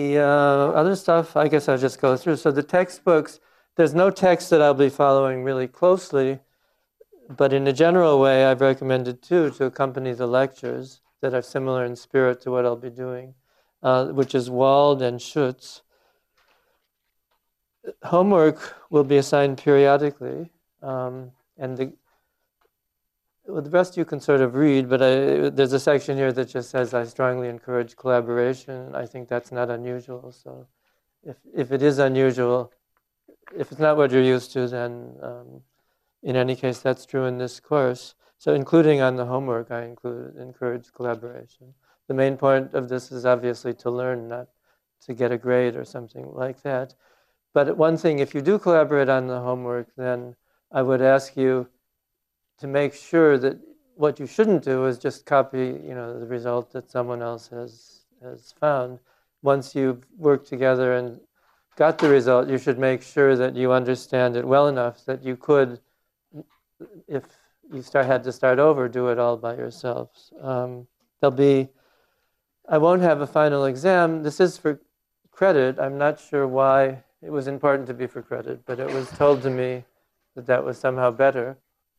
The other stuff, I guess I'll just go through. So the textbooks, there's no text that I'll be following really closely, but in a general way, I've recommended two to accompany the lectures that are similar in spirit to what I'll be doing, which is Wald and Schutz. Homework will be assigned periodically, and the rest you can sort of read, but there's a section here that just says, I strongly encourage collaboration. I think that's not unusual. So if it is unusual, if it's not what you're used to, then in any case, that's true in this course. So including on the homework, I encourage collaboration. The main point of this is obviously to learn, not to get a grade or something like that. But one thing, if you do collaborate on the homework, then I would ask you to make sure that what you shouldn't do is just copy, the result that someone else has found. Once you've worked together and got the result, you should make sure that you understand it well enough that you could, if you had to start over, do it all by yourselves. I won't have a final exam. This is for credit. I'm not sure why it was important to be for credit, but it was told to me that was somehow better.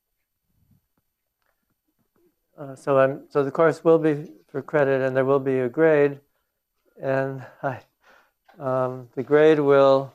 So the course will be for credit, and there will be a grade, and the grade will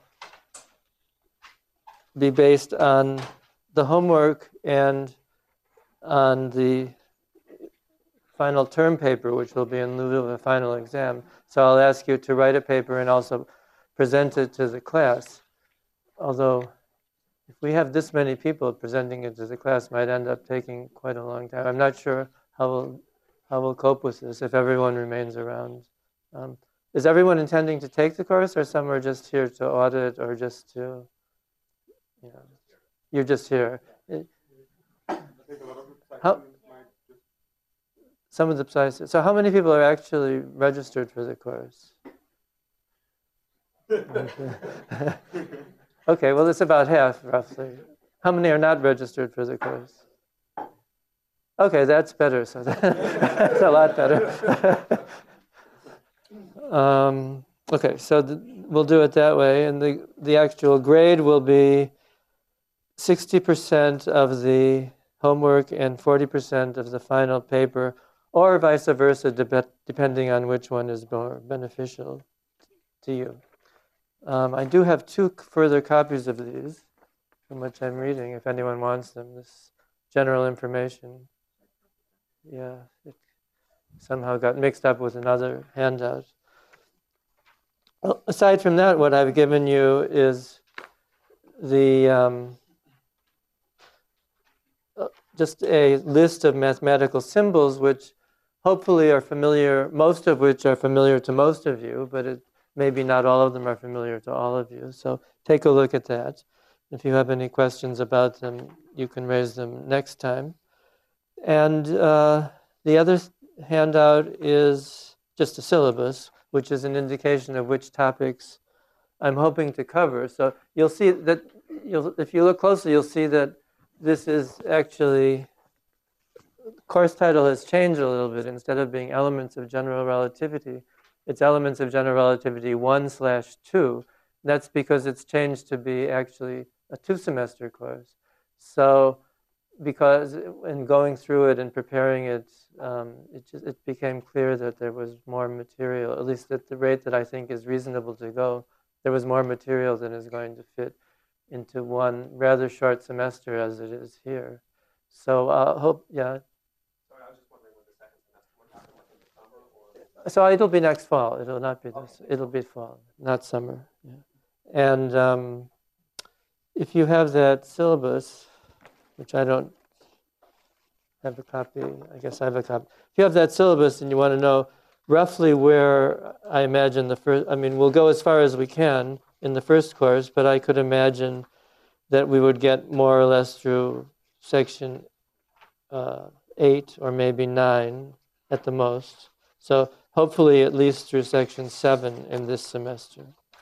be based on the homework and on the final term paper, which will be in lieu of a final exam. So I'll ask you to write a paper and also present it to the class. Although, if we have this many people presenting it to the class, it might end up taking quite a long time. I'm not sure how we'll cope with this if everyone remains around. Is everyone intending to take the course, or some are just here to audit, or just to, you're just here? Some of the PSI. So how many people are actually registered for the course? Okay, well, it's about half, roughly. How many are not registered for the course? Okay, that's better. So that's a lot better. Okay, so we'll do it that way. And the actual grade will be 60% of the homework and 40% of the final paper, or vice versa, depending on which one is more beneficial to you. I do have 2 further copies of these, from which I'm reading, if anyone wants them. This general information. Yeah, it somehow got mixed up with another handout. Well, aside from that, what I've given you is the just a list of mathematical symbols, which hopefully are familiar, most of which are familiar to most of you, but maybe not all of them are familiar to all of you. So take a look at that. If you have any questions about them, you can raise them next time. And the other handout is just a syllabus, which is an indication of which topics I'm hoping to cover. So you'll see that, if you look closely, you'll see that this is actually, course title has changed a little bit. Instead of being Elements of General Relativity, it's Elements of General Relativity 1/2. That's because it's changed to be actually a 2-semester course. So, because in going through it and preparing it, it became clear that there was more material, at least at the rate that I think is reasonable to go, there was more material than is going to fit into one rather short semester as it is here. So I hope, yeah. Sorry, I was just wondering when the second semester would happen, like in the summer, or? So it'll be next fall. It'll not be this. It'll be fall, not summer. Yeah. And if you have that syllabus, which I don't have a copy, I guess I have a copy. If you have that syllabus and you want to know roughly where I imagine the first, we'll go as far as we can in the first course, but I could imagine that we would get more or less through section 8 or maybe 9 at the most. So hopefully at least through section 7 in this semester.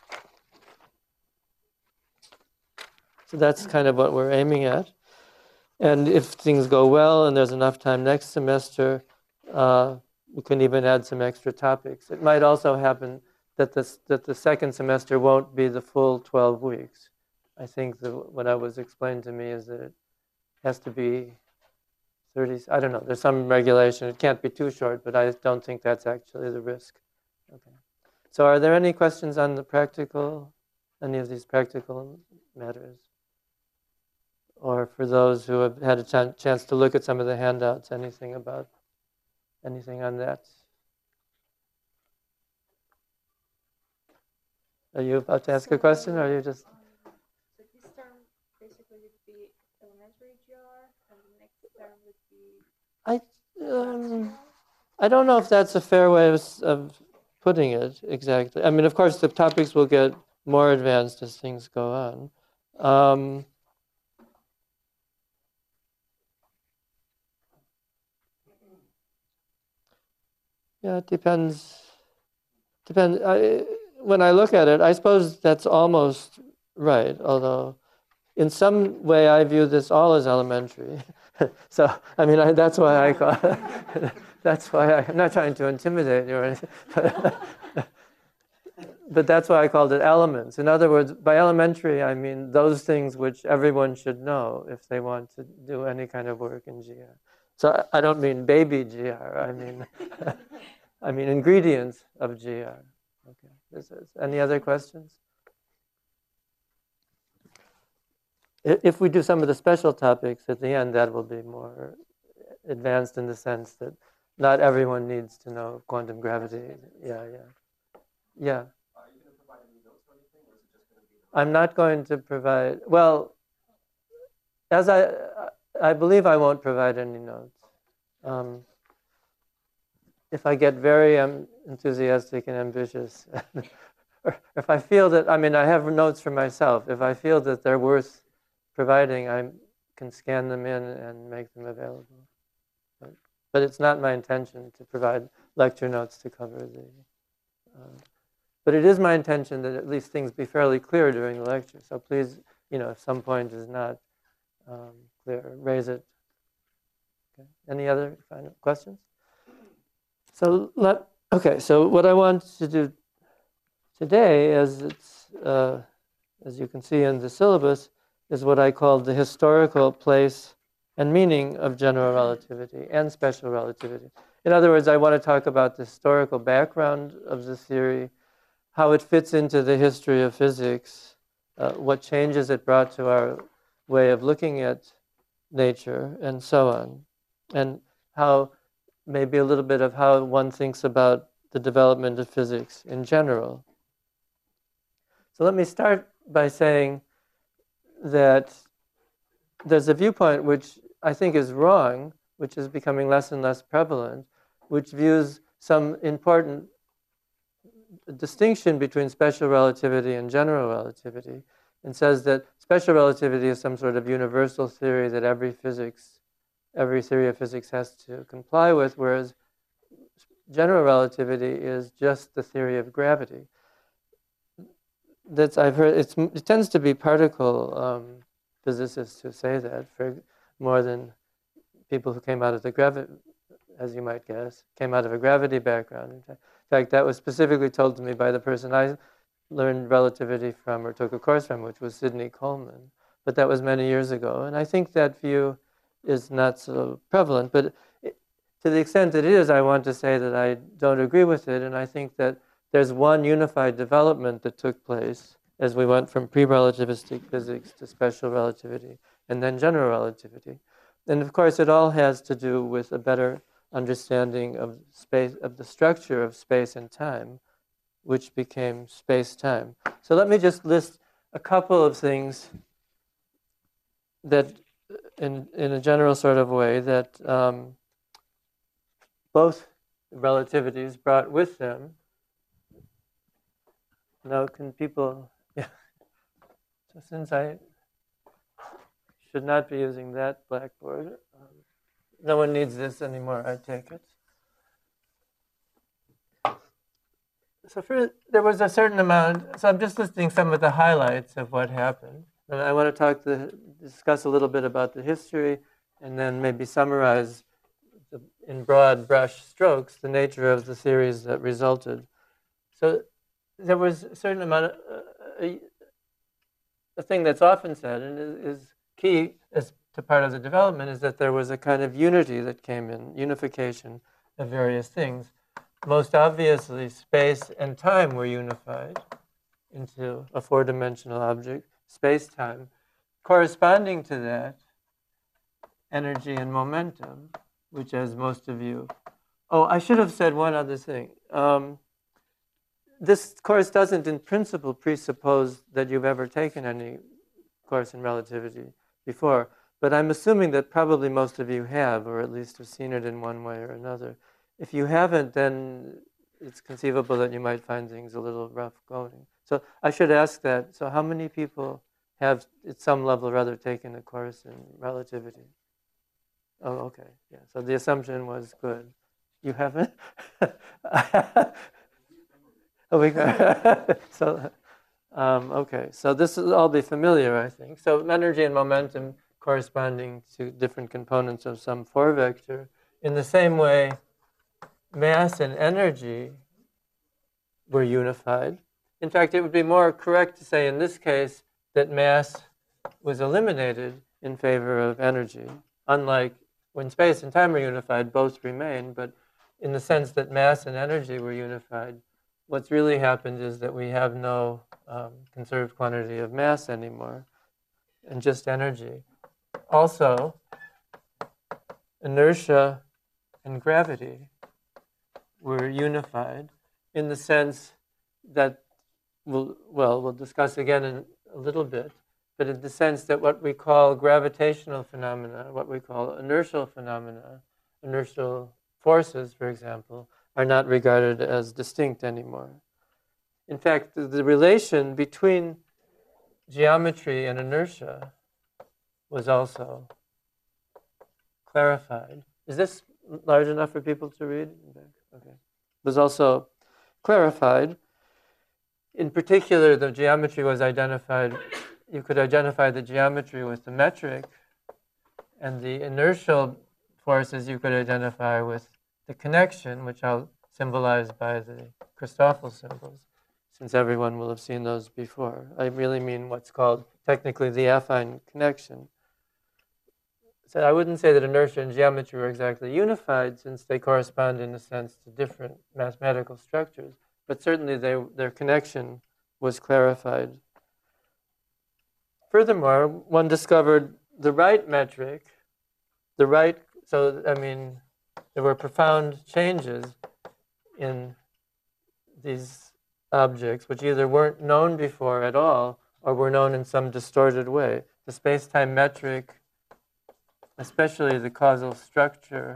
So that's kind of what we're aiming at. And if things go well and there's enough time next semester, we can even add some extra topics. It might also happen that the second semester won't be the full 12 weeks. I think what I was explained to me is that it has to be 30, I don't know, there's some regulation. It can't be too short, but I don't think that's actually the risk. Okay. So are there any questions on the any of these practical matters? Or for those who have had a chance to look at some of the handouts, anything on that? Are you about to ask a question, or are you just? So this term basically would be elementary GR, and the next term would be. I don't know if that's a fair way of putting it exactly. I mean, of course, the topics will get more advanced as things go on. Yeah, it depends. When I look at it, I suppose that's almost right, although in some way I view this all as elementary. So, I mean, that's why I call that's why I'm not trying to intimidate you or anything. But that's why I called it elements. In other words, by elementary, I mean those things which everyone should know if they want to do any kind of work in GR. So I don't mean baby GR, I mean I mean ingredients of GR. Okay. Any other questions? If we do some of the special topics at the end, that will be more advanced in the sense that not everyone needs to know quantum gravity. Yeah. Are you going to provide any notes or anything, or is it just going to be? I'm not going to provide. Well, as I believe I won't provide any notes. If I get very enthusiastic and ambitious, or if I feel that, I mean, I have notes for myself. If I feel that they're worth providing, I can scan them in and make them available. But it's not my intention to provide lecture notes to cover the. But it is my intention that at least things be fairly clear during the lecture. So please, if some point is not clear, raise it. Okay. Any other final questions? So so what I want to do today, as you can see in the syllabus, is what I call the historical place and meaning of general relativity and special relativity. In other words, I want to talk about the historical background of the theory, how it fits into the history of physics, what changes it brought to our way of looking at nature, and so on, and how maybe a little bit of how one thinks about the development of physics in general. So let me start by saying that there's a viewpoint which I think is wrong, which is becoming less and less prevalent, which views some important distinction between special relativity and general relativity, and says that special relativity is some sort of universal theory that every theory of physics has to comply with, whereas general relativity is just the theory of gravity. I've heard it tends to be particle physicists who say that, for more than people who came out of the gravity, as you might guess, came out of a gravity background. In fact, that was specifically told to me by the person I learned relativity from or took a course from, which was Sidney Coleman. But that was many years ago, and I think that view is not so prevalent. But to the extent that it is, I want to say that I don't agree with it, and I think that there's one unified development that took place as we went from pre-relativistic physics to special relativity and then general relativity. And of course, it all has to do with a better understanding of space, of the structure of space and time, which became space-time. So let me just list a couple of things that, in a general sort of way, that both relativities brought with them. Now, can people, yeah. So since I should not be using that blackboard, no one needs this anymore, I take it. So there was a certain amount, so I'm just listing some of the highlights of what happened. And I want to discuss a little bit about the history, and then maybe summarize in broad brush strokes the nature of the theories that resulted. So there was a certain amount of the thing that's often said and is key as to part of the development is that there was a kind of unity that came in, unification of various things. Most obviously, space and time were unified into a four-dimensional object, space-time. Corresponding to that, energy and momentum, which as most of you... Oh, I should have said one other thing. This course doesn't in principle presuppose that you've ever taken any course in relativity before, but I'm assuming that probably most of you have, or at least have seen it in one way or another. If you haven't, then it's conceivable that you might find things a little rough going. So I should ask that. So how many people have, at some level or other, taken a course in relativity? Oh, okay. Yeah. So the assumption was good. You haven't? Oh, so, okay. So this will all be familiar, I think. So energy and momentum corresponding to different components of some four vector. In the same way, mass and energy were unified. In fact, it would be more correct to say in this case that mass was eliminated in favor of energy. Unlike when space and time are unified, both remain, but in the sense that mass and energy were unified, what's really happened is that we have no conserved quantity of mass anymore, and just energy. Also, inertia and gravity were unified in the sense that, we'll discuss again in a little bit, but in the sense that what we call gravitational phenomena, what we call inertial phenomena, inertial forces, for example, are not regarded as distinct anymore. In fact, the relation between geometry and inertia was also clarified. Is this large enough for people to read? Okay. It was also clarified. In particular, the geometry was identified. You could identify the geometry with the metric, and the inertial forces you could identify with the connection, which I'll symbolize by the Christoffel symbols, since everyone will have seen those before. I really mean what's called technically the affine connection. So I wouldn't say that inertia and geometry are exactly unified, since they correspond in a sense to different mathematical structures, but certainly their connection was clarified. Furthermore, one discovered the right metric, there were profound changes in these objects, which either weren't known before at all, or were known in some distorted way. The space-time metric, especially the causal structure,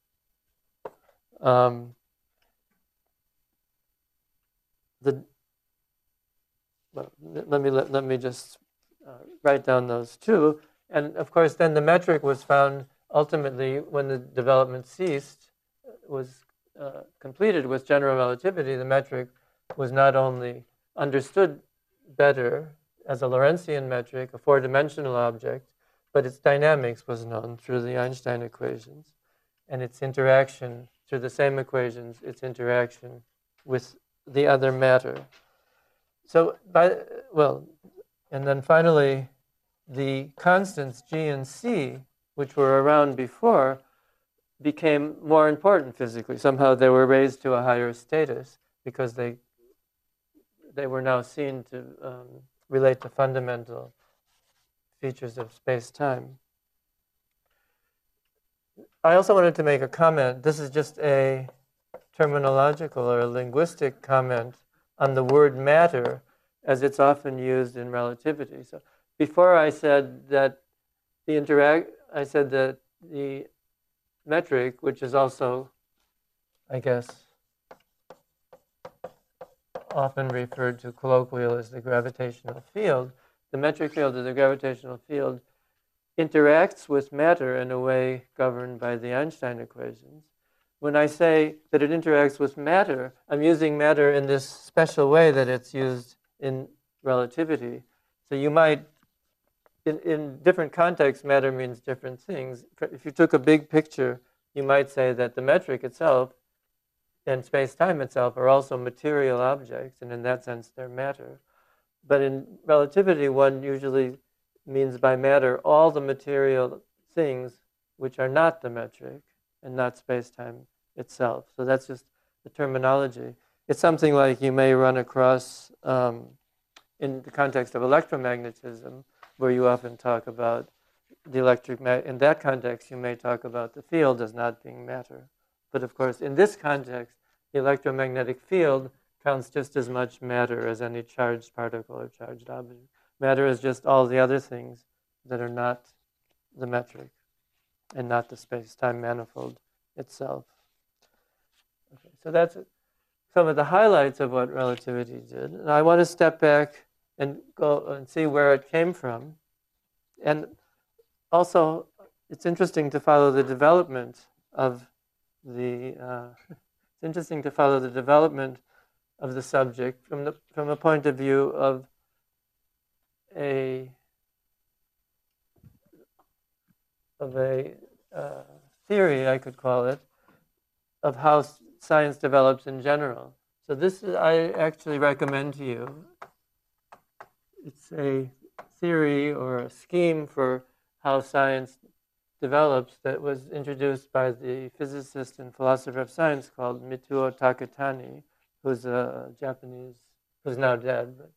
let me just write down those two. And of course, then the metric was found ultimately when the development ceased, was completed with general relativity. The metric was not only understood better as a Lorentzian metric, a four-dimensional object, but its dynamics was known through the Einstein equations, and its interaction through the same equations, its interaction with the other matter. So, and then finally, the constants G and C, which were around before, became more important physically. Somehow they were raised to a higher status because they were now seen to relate to fundamental features of space-time. I also wanted to make a comment. This is just a terminological or a linguistic comment on the word matter as it's often used in relativity. So before I said that I said that the metric, which is also, I guess, often referred to colloquially as the gravitational field, the metric field or the gravitational field interacts with matter in a way governed by the Einstein equations. When I say that it interacts with matter, I'm using matter in this special way that it's used in relativity. So you might, in different contexts, matter means different things. If you took a big picture, you might say that the metric itself and space-time itself are also material objects, and in that sense they're matter. But in relativity, one usually means by matter all the material things which are not the metric and not space-time itself. So that's just the terminology. It's something like you may run across in the context of electromagnetism, where you often talk about the in that context, you may talk about the field as not being matter. But of course, in this context, the electromagnetic field counts just as much matter as any charged particle or charged object. Matter is just all the other things that are not the metric and not the space-time manifold itself. Okay, so that's some of the highlights of what relativity did. And I want to step back and go and see where it came from. And also, it's interesting to follow the development of the subject from a point of view of a theory, I could call it, of how science develops in general. So this I actually recommend to you. It's a theory or a scheme for how science develops that was introduced by the physicist and philosopher of science called Mitsuo Takatani, who's a Japanese, who's now dead, but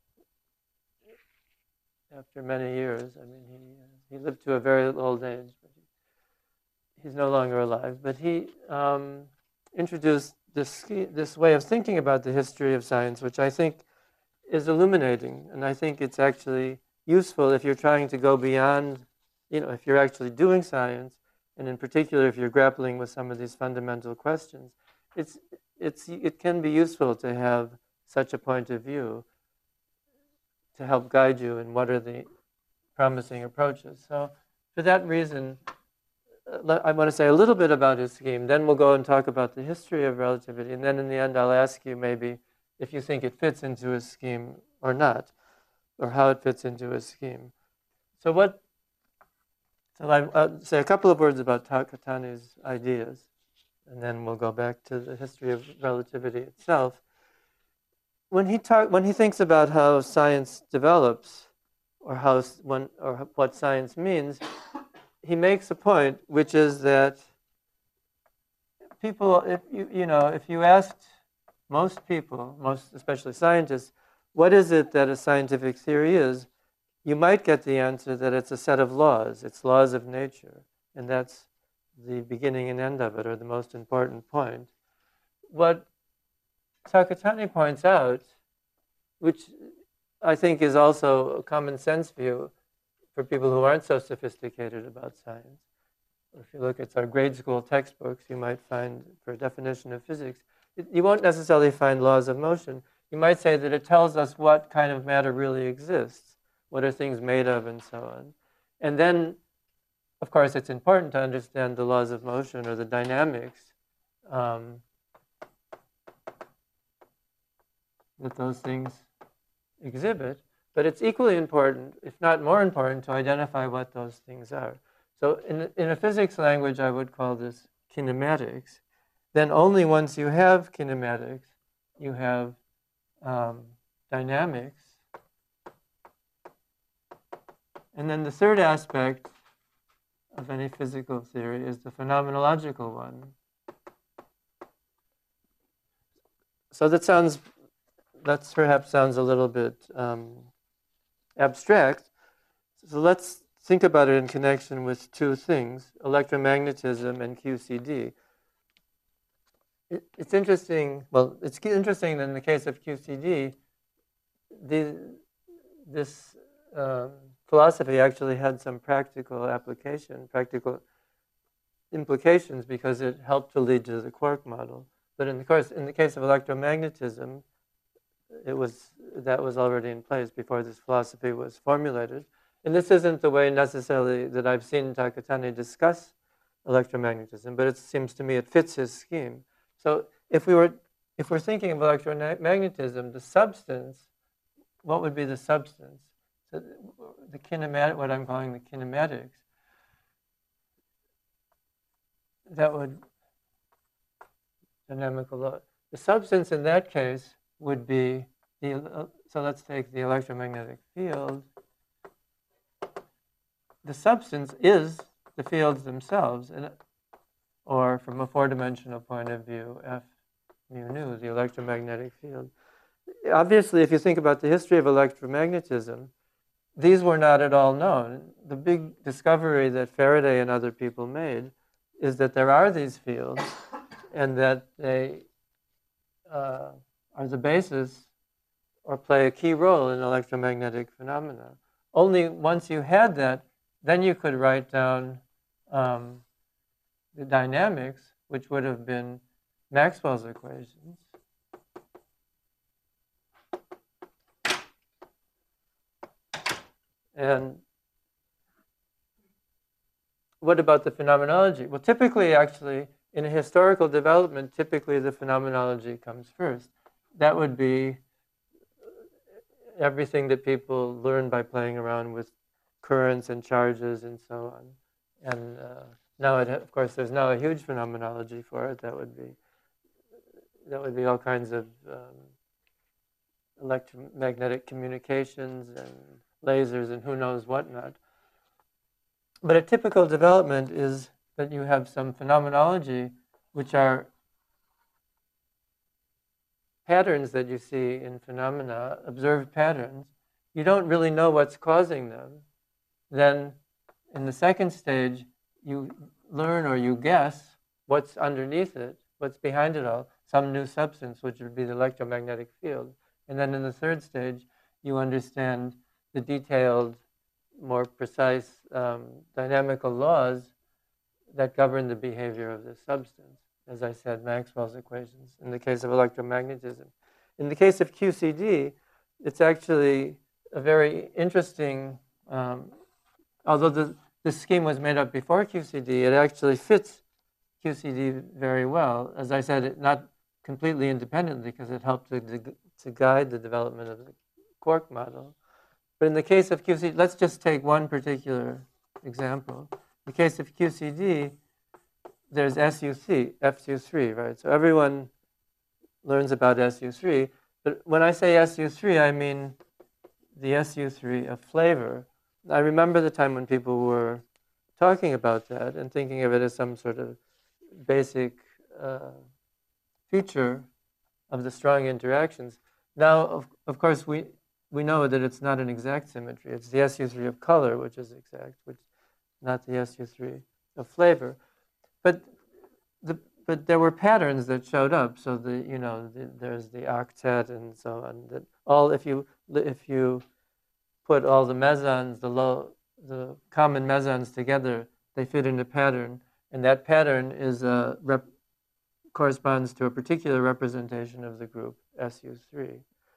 after many years, I mean, he lived to a very old age, but he's no longer alive. But he introduced this way of thinking about the history of science, which I think is illuminating, and I think it's actually useful if you're trying to go beyond, if you're actually doing science, and in particular if you're grappling with some of these fundamental questions. It can be useful to have such a point of view to help guide you in what are the promising approaches. So for that reason, I want to say a little bit about his scheme, then we'll go and talk about the history of relativity, and then in the end I'll ask you maybe if you think it fits into his scheme or not, or how it fits into his scheme. So I'll say a couple of words about Takatani's ideas, and then we'll go back to the history of relativity itself. When he thinks about how science develops, or what science means, he makes a point, which is that people, if you asked most people, especially scientists, what is it that a scientific theory is, you might get the answer that it's a set of laws. It's laws of nature, and that's the beginning and end of it, or the most important point. What Takatani points out, which I think is also a common sense view for people who aren't so sophisticated about science. If you look at our grade school textbooks, you might find, for a definition of physics, you won't necessarily find laws of motion. You might say that it tells us what kind of matter really exists, what are things made of, and so on. And then, of course, it's important to understand the laws of motion or the dynamics that those things exhibit. But it's equally important, if not more important, to identify what those things are. So in a physics language, I would call this kinematics. Then only once you have kinematics, you have dynamics. And then the third aspect of any physical theory is the phenomenological one. So that perhaps sounds a little bit abstract. So let's think about it in connection with two things, electromagnetism and QCD. It's interesting, it's interesting that in the case of QCD, this philosophy actually had some practical implications, because it helped to lead to the quark model. But in the case of electromagnetism, that was already in place before this philosophy was formulated. And this isn't the way necessarily that I've seen Takatani discuss electromagnetism, but it seems to me it fits his scheme. So if we're thinking of electromagnetism, the substance, what would be the substance? So the kinematic, what I'm calling the kinematics, dynamical law. The substance in that case would be so let's take the electromagnetic field. The substance is the fields themselves, or from a four-dimensional point of view, F mu nu, the electromagnetic field. Obviously, if you think about the history of electromagnetism, these were not at all known. The big discovery that Faraday and other people made is that there are these fields and that they are the basis or play a key role in electromagnetic phenomena. Only once you had that, then you could write down the dynamics, which would have been Maxwell's equations. And what about the phenomenology? Well, typically, actually, in a historical development, typically the phenomenology comes first. That would be everything that people learn by playing around with currents and charges and so on. And now, of course, there's now a huge phenomenology for it. That would be all kinds of electromagnetic communications and lasers and who knows what not. But a typical development is that you have some phenomenology which are patterns that you see in phenomena, observed patterns. You don't really know what's causing them. Then in the second stage, you learn or you guess what's underneath it, what's behind it all, some new substance, which would be the electromagnetic field. And then in the third stage, you understand the detailed, more precise dynamical laws that govern the behavior of this substance. As I said, Maxwell's equations in the case of electromagnetism. In the case of QCD, it's actually a very interesting, although this scheme was made up before QCD, it actually fits QCD very well. As I said, it not completely independently because it helped to guide the development of the quark model. But in the case of QCD, let's just take one particular example. In the case of QCD, there's SU3, FU3, right? So everyone learns about SU3. But when I say SU3, I mean the SU3 of flavor. I remember the time when people were talking about that and thinking of it as some sort of basic feature of the strong interactions. Now, of course, we know that it's not an exact symmetry. It's the SU3 of color, which is exact, which not the SU3 of flavor. But there were patterns that showed up. So there's the octet and so on. That all if you put all the mesons, the common mesons together, they fit in a pattern, and that pattern is corresponds to a particular representation of the group SU3.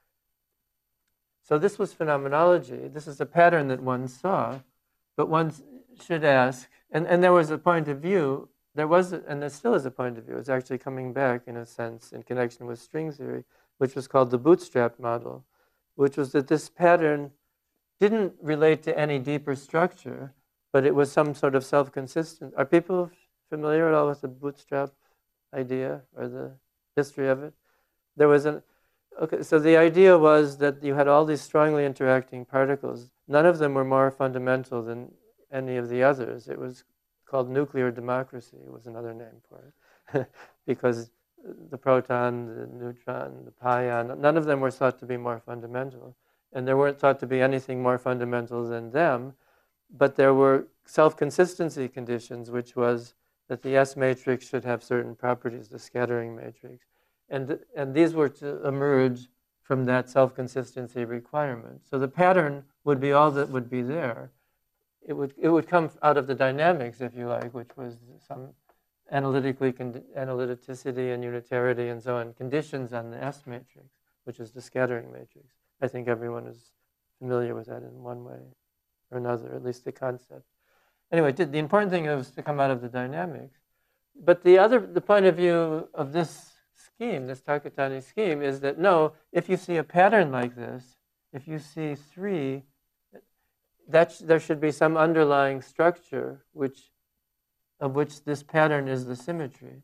So this was phenomenology. This is a pattern that one saw, but one should ask, and there was a point of view, and there still is a point of view, it's actually coming back in a sense in connection with string theory, which was called the bootstrap model, which was that this pattern didn't relate to any deeper structure, but it was some sort of self-consistent. Are people familiar at all with the bootstrap idea or the history of it? There was so the idea was that you had all these strongly interacting particles. None of them were more fundamental than any of the others. It was called nuclear democracy, was another name for it, because the proton, the neutron, the pion, none of them were thought to be more fundamental. And there weren't thought to be anything more fundamental than them, but there were self-consistency conditions, which was that the S matrix should have certain properties, the scattering matrix. And these were to emerge from that self-consistency requirement. So the pattern would be all that would be there. It would come out of the dynamics, if you like, which was some analyticity and unitarity and so on, conditions on the S matrix, which is the scattering matrix. I think everyone is familiar with that in one way or another, at least the concept. Anyway, the important thing is to come out of the dynamics. But the point of view of this scheme, this Takatani scheme, is that no, if you see a pattern like this, if you see 3, there should be some underlying structure of which this pattern is the symmetry.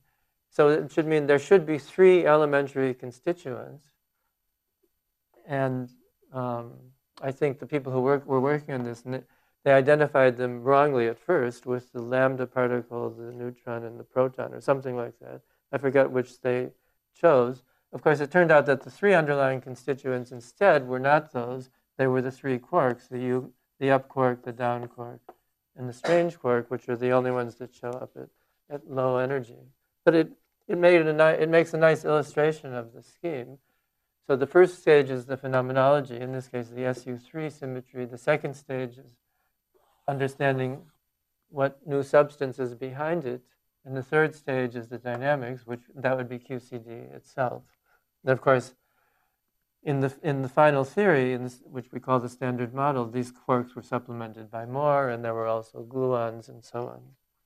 So it should mean there should be 3 elementary constituents. And I think the people who were working on this, they identified them wrongly at first with the lambda particle, the neutron, and the proton, or something like that. I forgot which they chose. Of course, it turned out that the 3 underlying constituents instead were not those. They were the 3 quarks, the up quark, the down quark, and the strange quark, which are the only ones that show up at low energy. But it makes a nice illustration of the scheme. So the first stage is the phenomenology, in this case the SU3 symmetry. The second stage is understanding what new substance is behind it. And the third stage is the dynamics, that would be QCD itself. And of course, in the final theory, which we call the standard model, these quarks were supplemented by more, and there were also gluons and so on.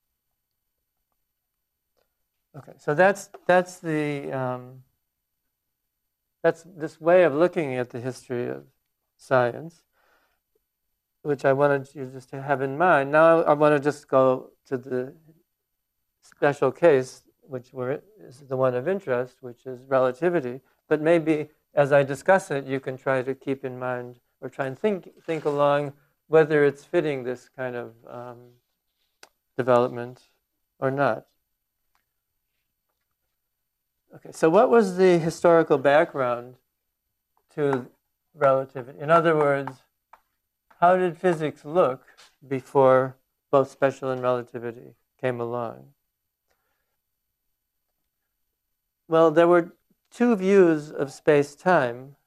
Okay, so that's this way of looking at the history of science, which I wanted you just to have in mind. Now I want to just go to the special case, which is the one of interest, which is relativity. But maybe as I discuss it, you can try to keep in mind or try and think along whether it's fitting this kind of development or not. Okay, so what was the historical background to relativity? In other words, how did physics look before both special and relativity came along? Well, there were 2 views of space-time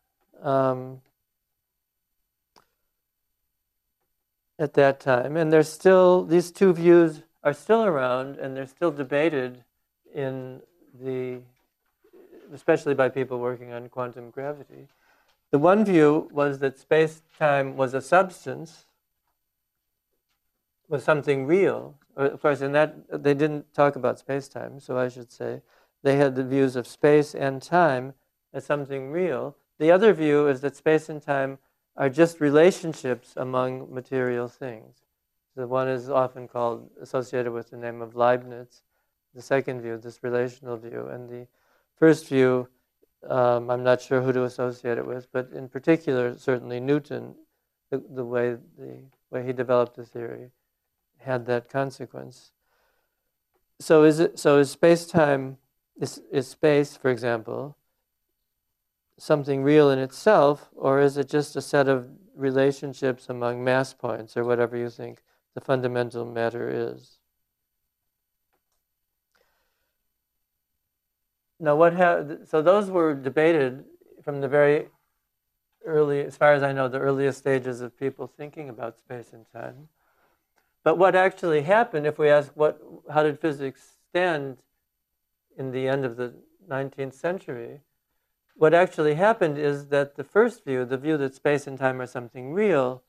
at that time, and these 2 views are still around, and they're still debated especially by people working on quantum gravity. The one view was that space-time was a substance, was something real. Of course, in that they didn't talk about space-time, so I should say they had the views of space and time as something real. The other view is that space and time are just relationships among material things. The one is often associated with the name of Leibniz. The second view, this relational view, and the first view, I'm not sure who to associate it with, but in particular, certainly Newton, the way he developed the theory, had that consequence. So is space-time, is space, for example, something real in itself, or is it just a set of relationships among mass points, or whatever you think the fundamental matter is? Now, so those were debated from the very early, as far as I know, the earliest stages of people thinking about space and time. But what actually happened, if we ask how did physics stand in the end of the 19th century, what actually happened is that the first view, the view that space and time are something real,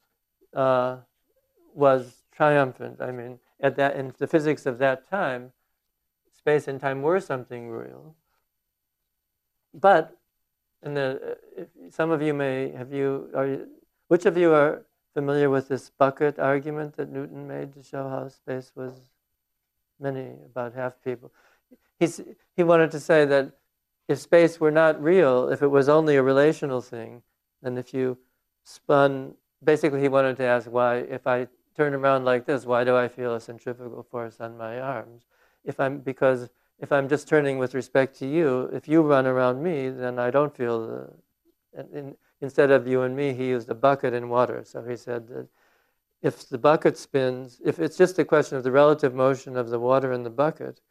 was triumphant. I mean, in the physics of that time, space and time were something real. But, some of you which of you are familiar with this bucket argument that Newton made to show how space was about half people? He wanted to say that if space were not real, if it was only a relational thing, then if you basically he wanted to ask why, if I turn around like this, why do I feel a centrifugal force on my arms? Because if I'm just turning with respect to you, if you run around me, then I don't feel instead of you and me, he used a bucket and water. So he said that if the bucket spins, if it's just a question of the relative motion of the water in the bucket,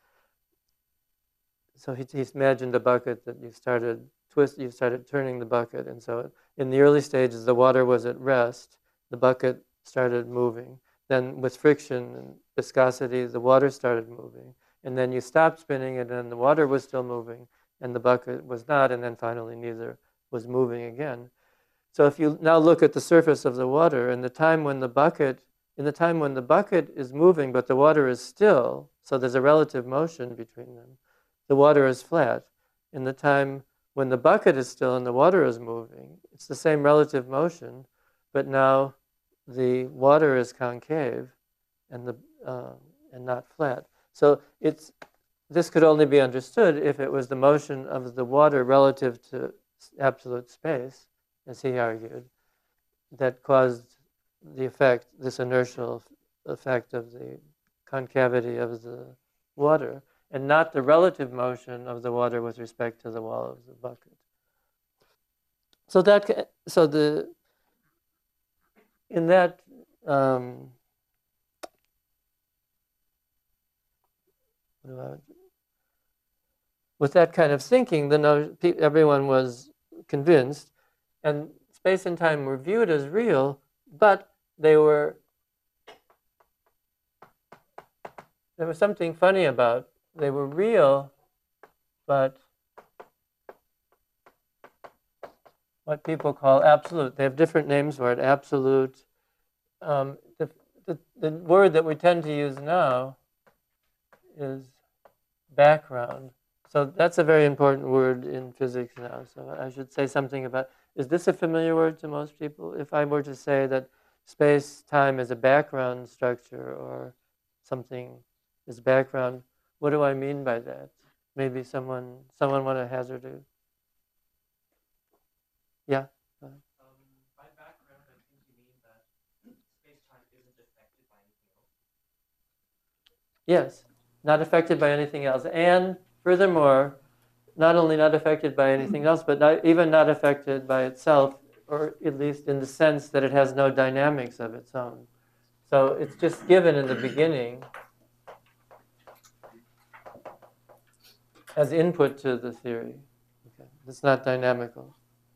so he imagined a bucket that you started turning the bucket, and so in the early stages, the water was at rest, the bucket started moving. Then with friction and viscosity, the water started moving. And then you stopped spinning it, and the water was still moving, and the bucket was not, and then finally neither was moving again. So if you now look at the surface of the water, in the time when the bucket is moving, but the water is still, so there's a relative motion between them, the water is flat. In the time when the bucket is still and the water is moving, it's the same relative motion, but now the water is concave and not flat. So it's this could only be understood if it was the motion of the water relative to absolute space, as he argued, that caused the effect, this inertial effect of the concavity of the water, and not the relative motion of the water with respect to the wall of the bucket. So in that with that kind of thinking, everyone was convinced, and space and time were viewed as real, but there was something funny about they were real, but what people call absolute. They have different names for it. Absolute. The word that we tend to use now is background. So that's a very important word in physics now. So I should say something about, is this a familiar word to most people? If I were to say that space-time is a background structure or something is background, what do I mean by that? Maybe someone want to hazard it? Yeah? By background, I think you mean that space-time isn't affected by anything else. Yes, not affected by anything else. And furthermore, not only not affected by anything else, but even not affected by itself, or at least in the sense that it has no dynamics of its own. So it's just given in the beginning as input to the theory. Okay. It's not dynamical.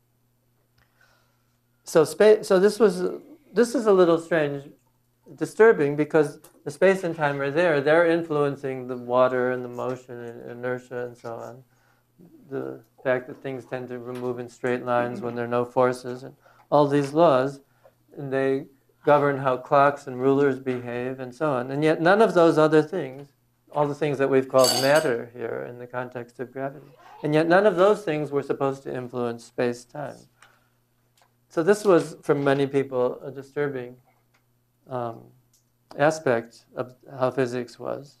So this is a little strange, disturbing, because the space and time are there. They're influencing the water and the motion and inertia and so on. The fact that things tend to move in straight lines when there are no forces, and all these laws, and they govern how clocks and rulers behave and so on. And yet none of those other things, all the things that we've called matter here in the context of gravity, and yet none of those things were supposed to influence space-time. So this was, for many people, a disturbing aspect of how physics was.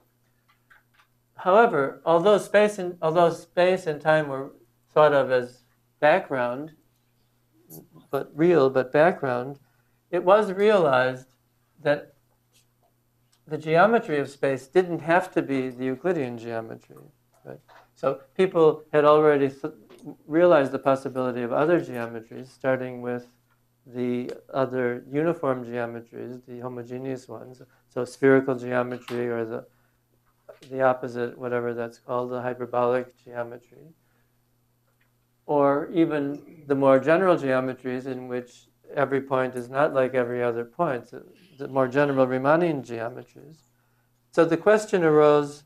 However, although space and time were thought of as background, but real, but background, it was realized that the geometry of space didn't have to be the Euclidean geometry. Right? So people had already realized the possibility of other geometries, starting with the other uniform geometries, the homogeneous ones. So spherical geometry, or the opposite, whatever that's called, the hyperbolic geometry. Or even the more general geometries in which every point is not like every other point, the more general Riemannian geometries. So the question arose,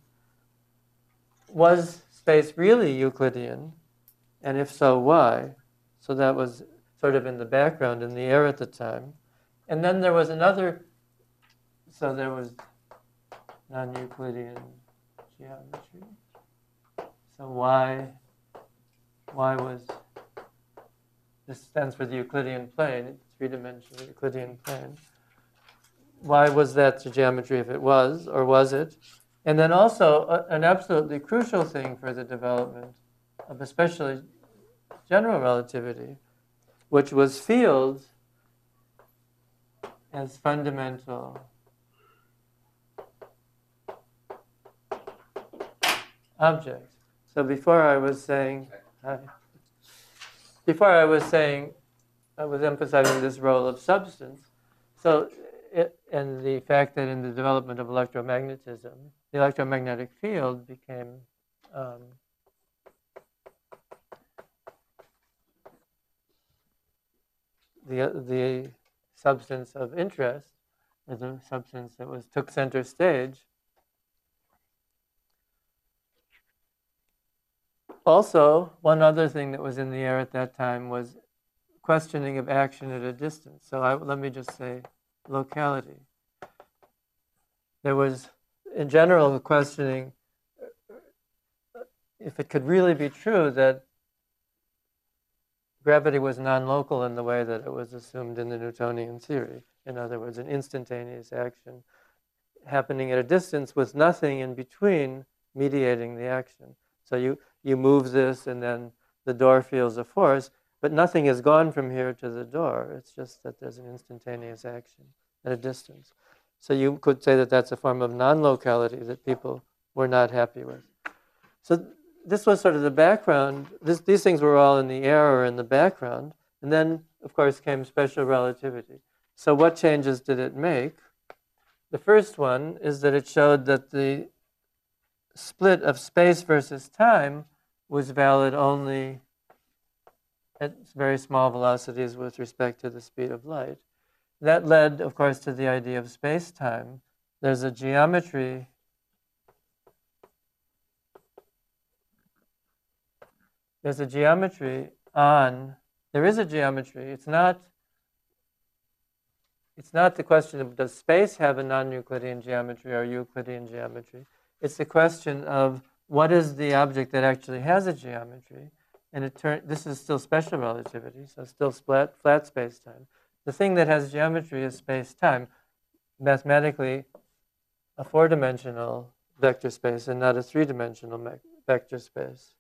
was space really Euclidean? And if so, why? So that was sort of in the background, in the air at the time. And then there was another, so there was non-Euclidean geometry. So why was, this stands for the Euclidean plane, three-dimensional Euclidean plane. Why was that the geometry if it was, or was it? And then also an absolutely crucial thing for the development of especially general relativity, which was fields as fundamental objects. So before I was emphasizing this role of substance. So, and the fact that in the development of electromagnetism, the electromagnetic field became the substance of interest, or the substance that took center stage. Also, one other thing that was in the air at that time was questioning of action at a distance. So let me just say locality. There was, in general, questioning if it could really be true that gravity was non-local in the way that it was assumed in the Newtonian theory. In other words, an instantaneous action happening at a distance with nothing in between mediating the action. So you move this, and then the door feels a force, but nothing has gone from here to the door. It's just that there's an instantaneous action at a distance. So you could say that that's a form of non-locality that people were not happy with. So this was sort of the background. These things were all in the air or in the background. And then, of course, came special relativity. So what changes did it make? The first one is that it showed that the split of space versus time was valid only at very small velocities with respect to the speed of light. That led, of course, to the idea of space-time. There's a geometry on, there is a geometry. It's not the question of does space have a non-Euclidean geometry or Euclidean geometry. It's the question of what is the object that actually has a geometry. And this is still special relativity, so still flat space-time. The thing that has geometry is space-time, mathematically a four-dimensional vector space and not a three-dimensional vector space.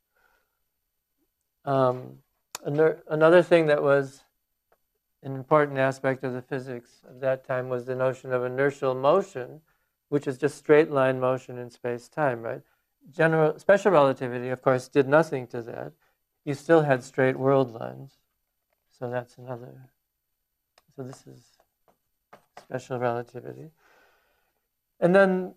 Another thing that was an important aspect of the physics of that time was the notion of inertial motion, which is just straight line motion in space-time, right? Special relativity, of course, did nothing to that. You still had straight world lines. So that's another. So this is special relativity. And then,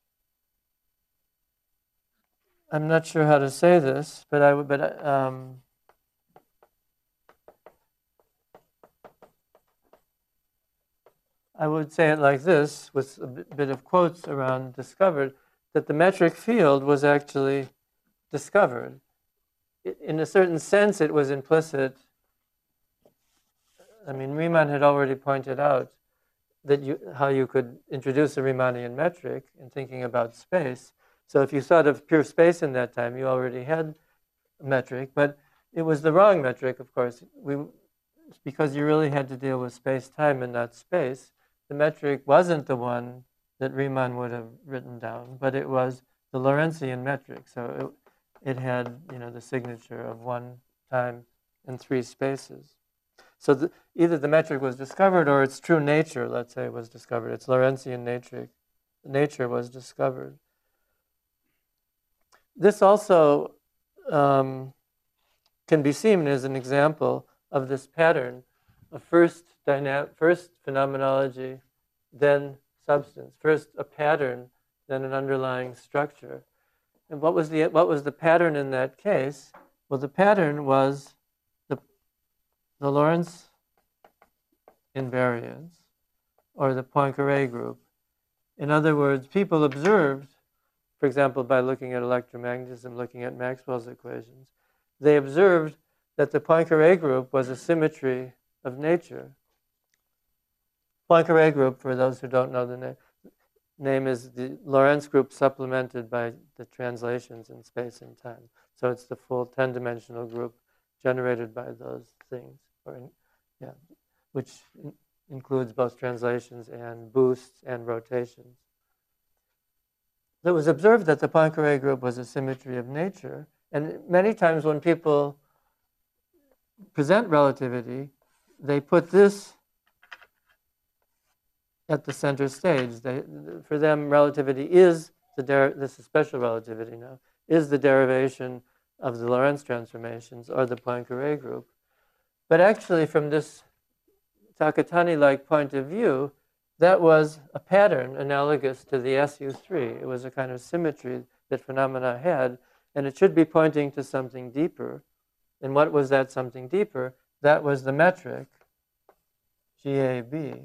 I'm not sure how to say this, but I would say it like this, with a bit of quotes around discovered, that the metric field was actually discovered. In a certain sense, it was implicit. I mean, Riemann had already pointed out that how you could introduce a Riemannian metric in thinking about space. So if you thought of pure space in that time, you already had a metric, but it was the wrong metric, of course. Because you really had to deal with space-time and not space, the metric wasn't the one that Riemann would have written down, but it was the Lorentzian metric. So it had, the signature of one time and three spaces. So either the metric was discovered or its true nature, let's say, was discovered. Its Lorentzian nature was discovered. This also can be seen as an example of this pattern of first phenomenology, then substance. First a pattern, then an underlying structure. And what was the pattern in that case? Well, the pattern was the Lorentz invariance, or the Poincare group. In other words, people observed, for example, by looking at electromagnetism, looking at Maxwell's equations, they observed that the Poincare group was a symmetry of nature. Poincare group, for those who don't know the name is the Lorentz group supplemented by the translations in space and time. So it's the full 10-dimensional group generated by those things, which includes both translations and boosts and rotations. It was observed that the Poincare group was a symmetry of nature, and many times when people present relativity, they put this at the center stage. For them, relativity is this is special relativity now, is the derivation of the Lorentz transformations or the Poincare group. But actually, from this Takatani-like point of view, that was a pattern analogous to the SU3. It was a kind of symmetry that phenomena had, and it should be pointing to something deeper. And what was that something deeper? That was the metric, GAB,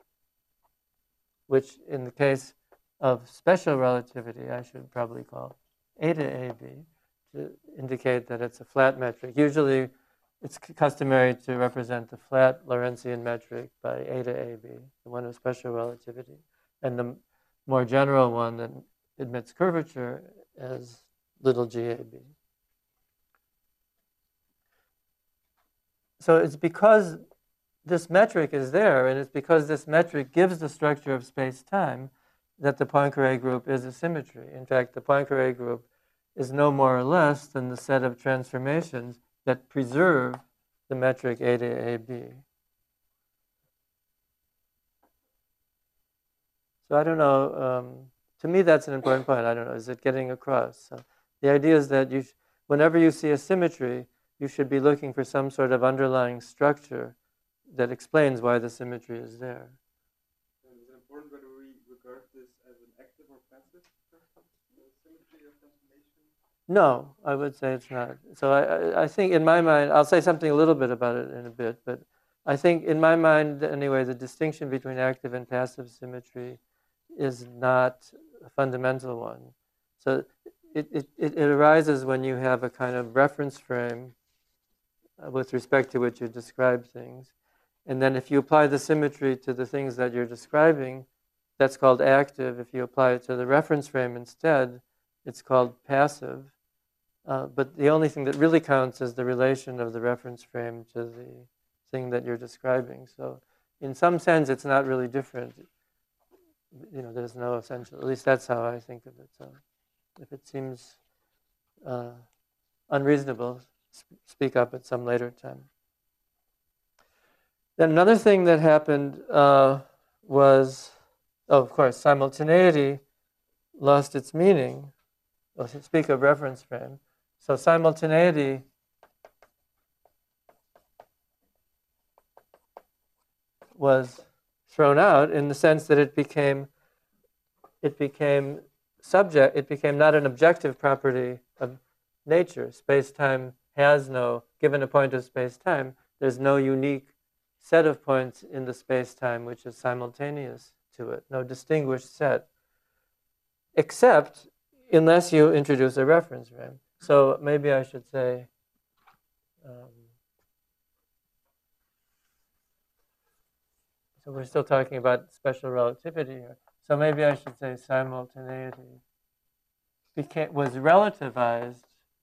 which in the case of special relativity, I should probably call eta AB to indicate that it's a flat metric. Usually, it's customary to represent the flat Lorentzian metric by eta AB, the one of special relativity, and the more general one that admits curvature as little GAB. So it's because this metric is there, and it's because this metric gives the structure of space-time, that the Poincare group is a symmetry. In fact, the Poincare group is no more or less than the set of transformations that preserve the metric A to AB. So I don't know, to me that's an important point. I don't know, is it getting across? So the idea is that whenever you see a symmetry, you should be looking for some sort of underlying structure that explains why the symmetry is there. And is it important whether we regard this as an active or passive symmetry or transformation? No, I would say it's not. So I think in my mind, I'll say something a little bit about it in a bit, but I think in my mind, anyway, the distinction between active and passive symmetry is not a fundamental one. So it arises when you have a kind of reference frame with respect to which you describe things. And then if you apply the symmetry to the things that you're describing, that's called active. If you apply it to the reference frame instead, it's called passive. But the only thing that really counts is the relation of the reference frame to the thing that you're describing. So in some sense, it's not really different. There's no essential, at least that's how I think of it. So if it seems unreasonable, speak up at some later time. Then another thing that happened was, of course, simultaneity lost its meaning. Well, speak of reference frame. So simultaneity was thrown out in the sense that it became subject. It became not an objective property of nature. Space-time has no, given a point of space-time, there's no unique set of points in the space-time which is simultaneous to it, no distinguished set, except unless you introduce a reference frame. So maybe I should say, so we're still talking about special relativity here. So maybe I should say simultaneity was relativized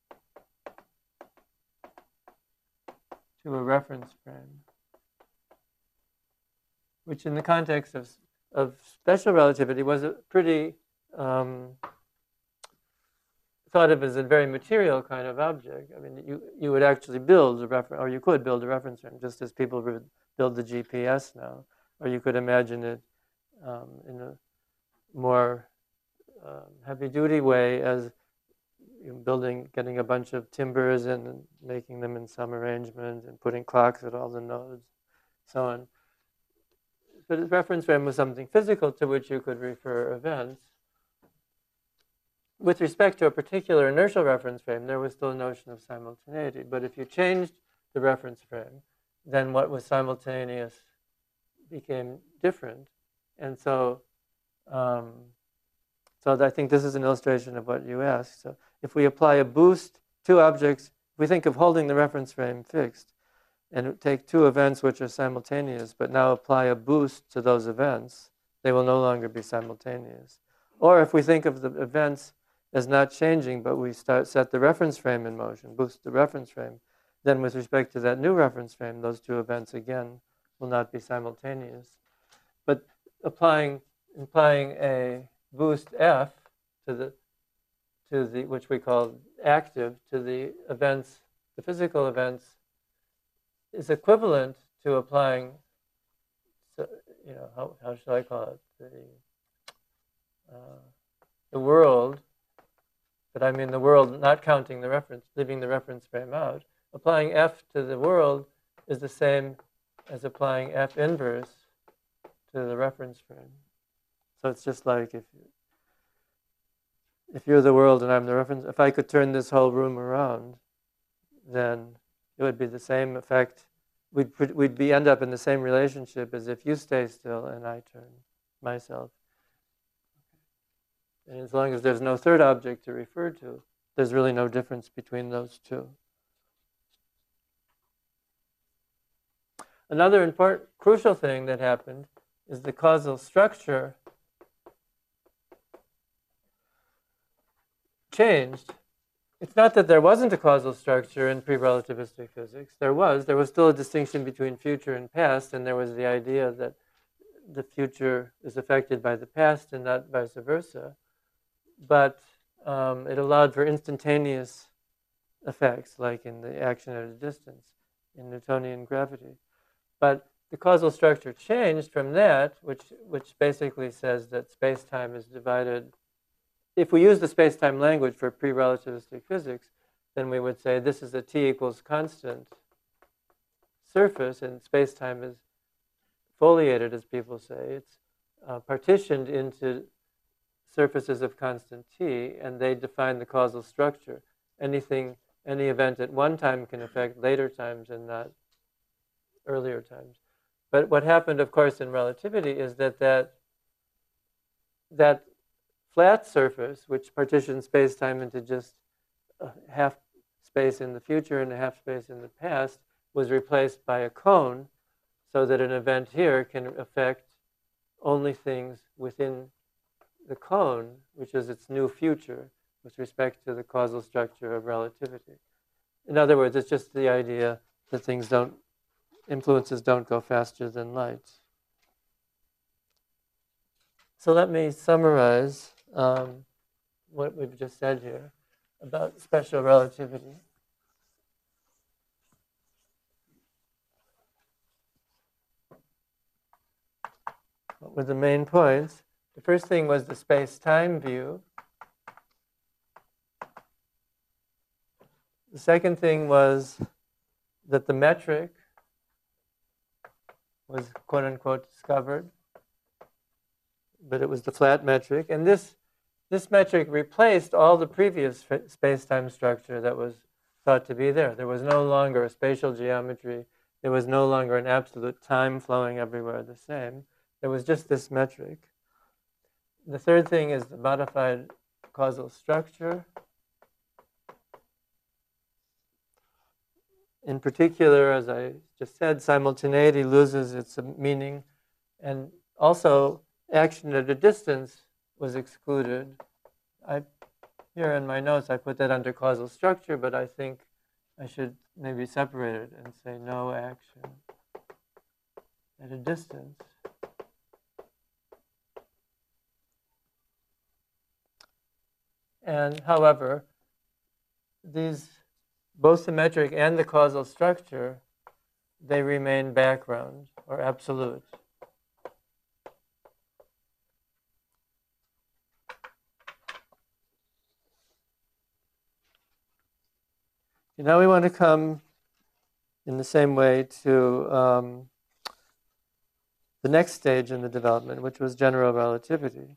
to a reference frame, which in the context of special relativity was a pretty thought of as a very material kind of object. I mean, you would actually build a reference, or you could build a reference frame, just as people build the GPS now, or you could imagine it in a more heavy-duty way as getting a bunch of timbers and making them in some arrangement and putting clocks at all the nodes, so on. But a reference frame was something physical to which you could refer events. With respect to a particular inertial reference frame, there was still a notion of simultaneity. But if you changed the reference frame, then what was simultaneous became different. And so I think this is an illustration of what you asked. So if we apply a boost to objects, if we think of holding the reference frame fixed, and take two events which are simultaneous, but now apply a boost to those events, they will no longer be simultaneous. Or if we think of the events as not changing, but we set the reference frame in motion, boost the reference frame, then with respect to that new reference frame, those two events again will not be simultaneous. But applying a boost F to the which we call active, to the events, the physical events, is equivalent to applying, how should I call it, the world, but I mean the world not counting the reference, leaving the reference frame out. Applying F to the world is the same as applying F inverse to the reference frame. So it's just like if you're the world and I'm the reference, if I could turn this whole room around, then it would be the same effect. We'd end up in the same relationship as if you stay still and I turn myself. And as long as there's no third object to refer to, there's really no difference between those two. Another important, crucial thing that happened is the causal structure changed. It's not that there wasn't a causal structure in pre-relativistic physics. There was still a distinction between future and past, and there was the idea that the future is affected by the past and not vice versa. But it allowed for instantaneous effects, like in the action at a distance, in Newtonian gravity. But the causal structure changed from that, which basically says that space-time is divided. If we use the space-time language for pre-relativistic physics, then we would say this is a t equals constant surface, and space-time is foliated, as people say. It's partitioned into surfaces of constant t, and they define the causal structure. Any event at one time can affect later times and not earlier times. But what happened, of course, in relativity is that flat surface, which partitions space-time into just a half space in the future and a half space in the past, was replaced by a cone, so that an event here can affect only things within the cone, which is its new future with respect to the causal structure of relativity. In other words, it's just the idea that influences don't go faster than light. So let me summarize what we've just said here about special relativity. What were the main points? The first thing was the space-time view. The second thing was that the metric was quote-unquote discovered, but it was the flat metric. And this metric replaced all the previous space-time structure that was thought to be there. There was no longer a spatial geometry. There was no longer an absolute time flowing everywhere the same. There was just this metric. The third thing is the modified causal structure. In particular, as I just said, simultaneity loses its meaning, and also action at a distance was excluded. Here in my notes, I put that under causal structure, but I think I should maybe separate it and say no action at a distance. And however, both the metric and the causal structure, they remain background or absolute. Now we want to come in the same way to the next stage in the development, which was general relativity.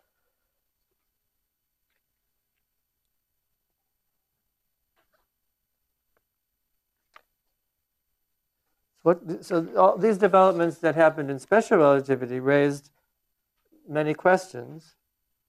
So all these developments that happened in special relativity raised many questions.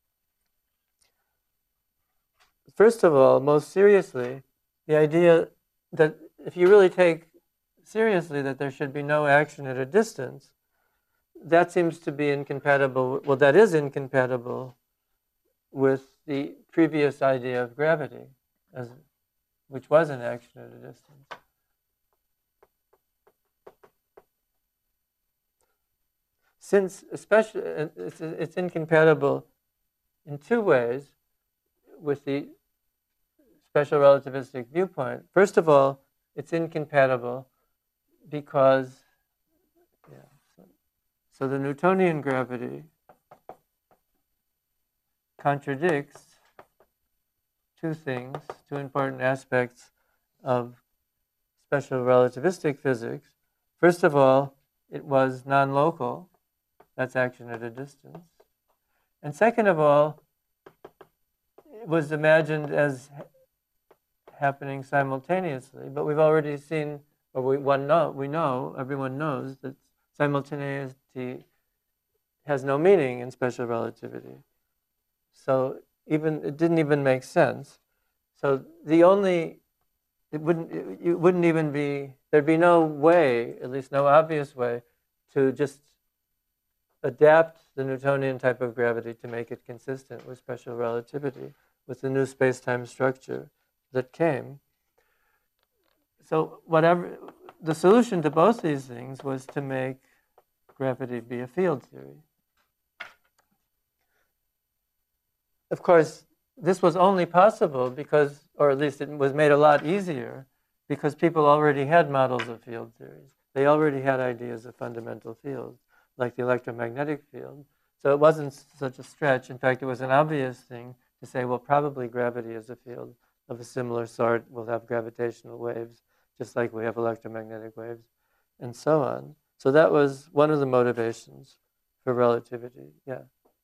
First of all, most seriously, the idea that if you really take seriously that there should be no action at a distance, that seems to be incompatible. Well, that is incompatible with the previous idea of gravity, which was an action at a distance. Since especially it's incompatible in two ways with the special relativistic viewpoint. First of all, it's incompatible because, so the Newtonian gravity contradicts two important aspects of special relativistic physics. First of all, it was non-local. That's action at a distance. And second of all, it was imagined as happening simultaneously. But we've already seen, or everyone knows that simultaneity has no meaning in special relativity. So it didn't even make sense. So there'd be no way, at least no obvious way, to just adapt the Newtonian type of gravity to make it consistent with special relativity, with the new space-time structure that came. So the solution to both these things was to make gravity be a field theory. Of course, this was only possible because, or at least it was made a lot easier, because people already had models of field theories. They already had ideas of fundamental fields, like the electromagnetic field. So it wasn't such a stretch. In fact, it was an obvious thing to say, well, probably gravity is a field of a similar sort. We'll have gravitational waves, just like we have electromagnetic waves, and so on. So that was one of the motivations for relativity. Yeah.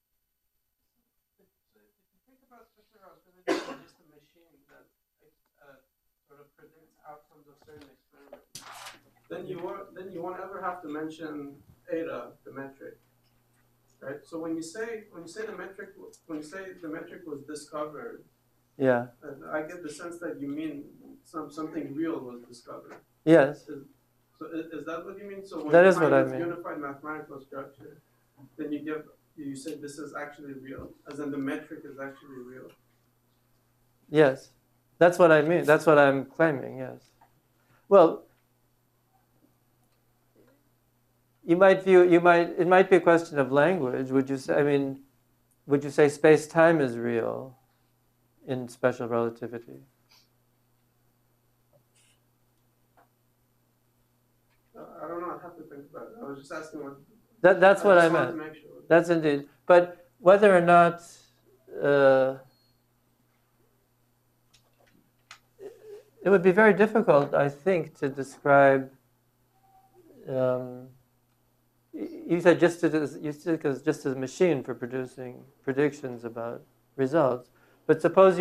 So if you think about special relativity as just a machine that sort of predicts outcomes of certain experiments, then you won't ever have to mention eta, the metric, right? So when you say the metric was discovered, Yeah. I get the sense that you mean something real was discovered. Yes. So is that what you mean? So when That you is what find I this mean. unified mathematical structure, then you say this is actually real, as in the metric is actually real. Yes. That's what I mean. That's what I'm claiming, yes. Well, it might be a question of language. Would you say space-time is real in special relativity? I don't know. I'd have to think about it. I was just asking what. That's what I just wanted meant. to make sure. That's indeed. But whether or not it would be very difficult, I think, to describe. You said just as a machine for producing predictions about results. But suppose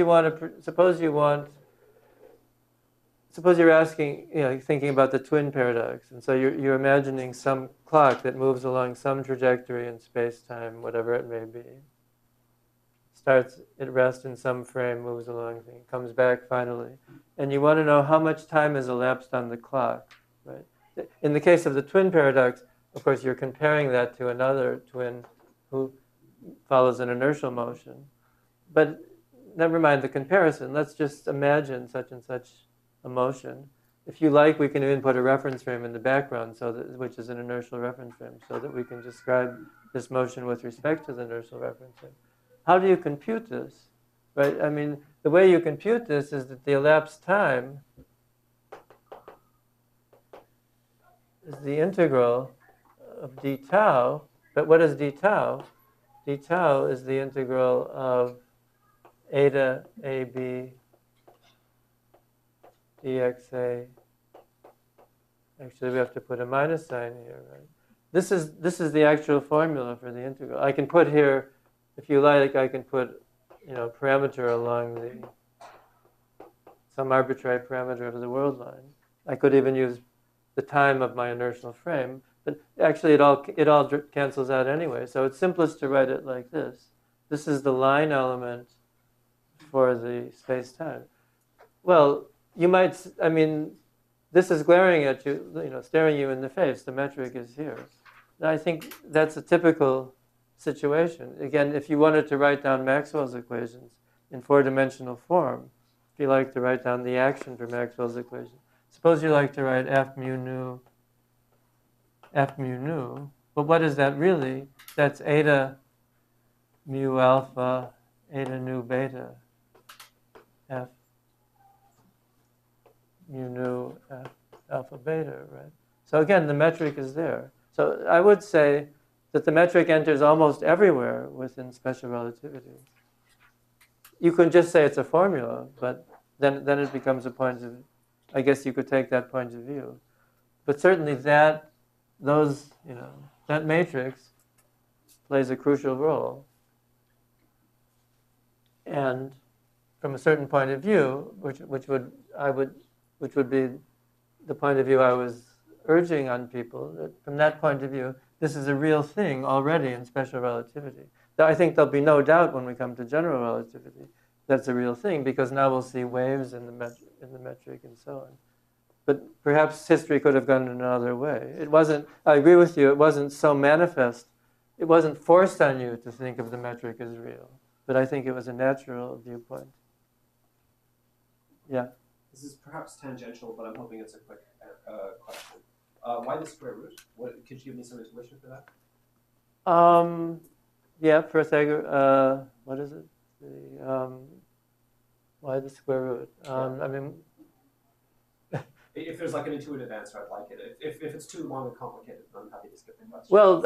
you're asking, thinking about the twin paradox, and so you're imagining some clock that moves along some trajectory in space-time, whatever it may be. Starts at rest in some frame, moves along, comes back finally, and you want to know how much time has elapsed on the clock, right? In the case of the twin paradox, of course, you're comparing that to another twin who follows an inertial motion. But never mind the comparison. Let's just imagine such and such a motion. If you like, we can even put a reference frame in the background, which is an inertial reference frame, so that we can describe this motion with respect to the inertial reference frame. How do you compute this? Right? I mean, the way you compute this is that the elapsed time is the integral of d tau. But what is d tau? D tau is the integral of eta ab dxa. Actually, we have to put a minus sign here, right? This is the actual formula for the integral. I can put here, if you like, I can put, parameter along some arbitrary parameter of the world line. I could even use the time of my inertial frame, but actually it all cancels out anyway. So it's simplest to write it like this. This is the line element for the space-time. Well, this is glaring at you, staring you in the face. The metric is here. And I think that's a typical situation. Again, if you wanted to write down Maxwell's equations in four-dimensional form, if you like to write down the action for Maxwell's equation, suppose you like to write F mu nu. But what is that really? That's eta mu alpha, eta nu beta, F mu nu F alpha beta, right? So again, the metric is there. So I would say that the metric enters almost everywhere within special relativity. You can just say it's a formula, but then it becomes a point of, I guess you could take that point of view. But certainly that matrix plays a crucial role. And from a certain point of view, which would be the point of view I was urging on people, that from that point of view, this is a real thing already in special relativity. I think there'll be no doubt when we come to general relativity that's a real thing, because now we'll see waves in the metric and so on. But perhaps history could have gone another way. I agree with you, it wasn't so manifest. It wasn't forced on you to think of the metric as real. But I think it was a natural viewpoint. Yeah. This is perhaps tangential, but I'm hoping it's a quick question. Why the square root? What could you give me some intuition for that? Yeah, Pythagoras. What is it? Why the square root? I mean, If there's like an intuitive answer, I'd like it. If it's too long and complicated, I'm happy to skip the question. well,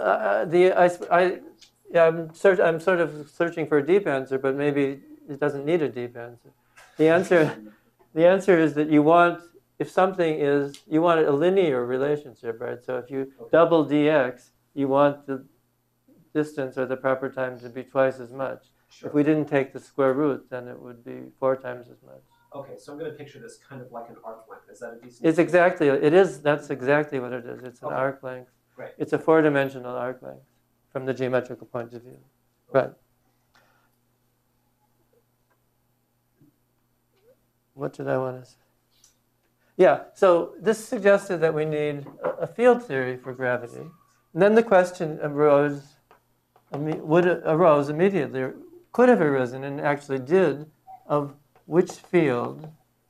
I'm sort of searching for a deep answer, but maybe it doesn't need a deep answer. The answer is that you want, if something is, you want a linear relationship, right? So if you double dx, you want the distance or the proper time to be twice as much. Sure. If we didn't take the square root, then it would be 4 times as much. Okay, so I'm going to picture this kind of like an arc length. Is that a decent? That's exactly what it is. It's an arc length. Right. It's a 4-dimensional arc length from the geometrical point of view. Right. What did I want to say? Yeah, so this suggested that we need a field theory for gravity. And then the question arose immediately, or could have arisen, and actually did, of which field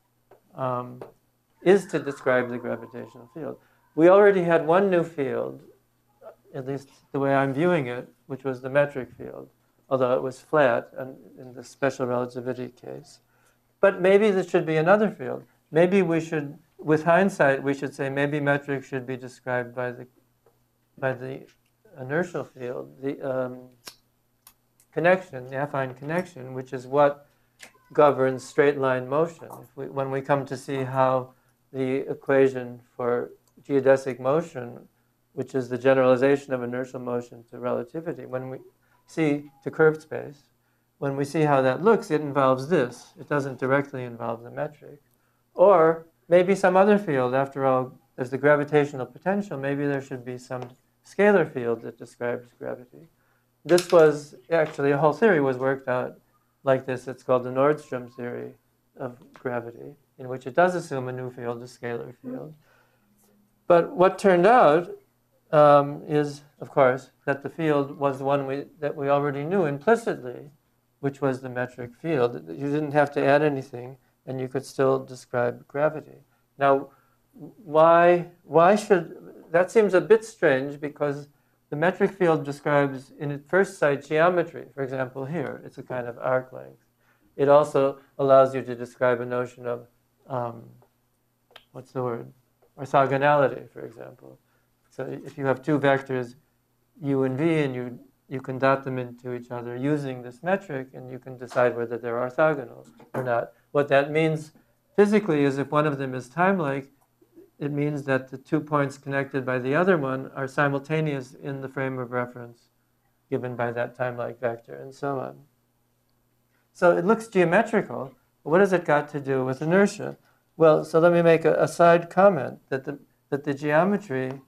is to describe the gravitational field. We already had one new field, at least the way I'm viewing it, which was the metric field, although it was flat in the special relativity case. But maybe there should be another field. Maybe we should, with hindsight, we should say maybe metric should be described by the inertial field, the connection, the affine connection, which is what governs straight line motion. When we come to see how the equation for geodesic motion, which is the generalization of inertial motion to relativity, when we see to curved space, when we see how that looks, it involves this. It doesn't directly involve the metric. Or maybe some other field. After all, there's the gravitational potential. Maybe there should be some scalar field that describes gravity. This was actually, a whole theory was worked out like this. It's called the Nordstrom theory of gravity, in which it does assume a new field, a scalar field. But what turned out is, of course, that the field was the one that we already knew implicitly, which was the metric field. You didn't have to add anything, and you could still describe gravity. Now, why should, that seems a bit strange, because the metric field describes, in its first sight, geometry. For example, here, it's a kind of arc length. It also allows you to describe a notion of, orthogonality, for example. So if you have two vectors, u and v, and you can dot them into each other using this metric, and you can decide whether they're orthogonal or not. What that means physically is if one of them is time-like, it means that the 2 points connected by the other one are simultaneous in the frame of reference given by that time-like vector, and so on. So it looks geometrical, but what has it got to do with inertia? Well, so let me make a side comment that the geometry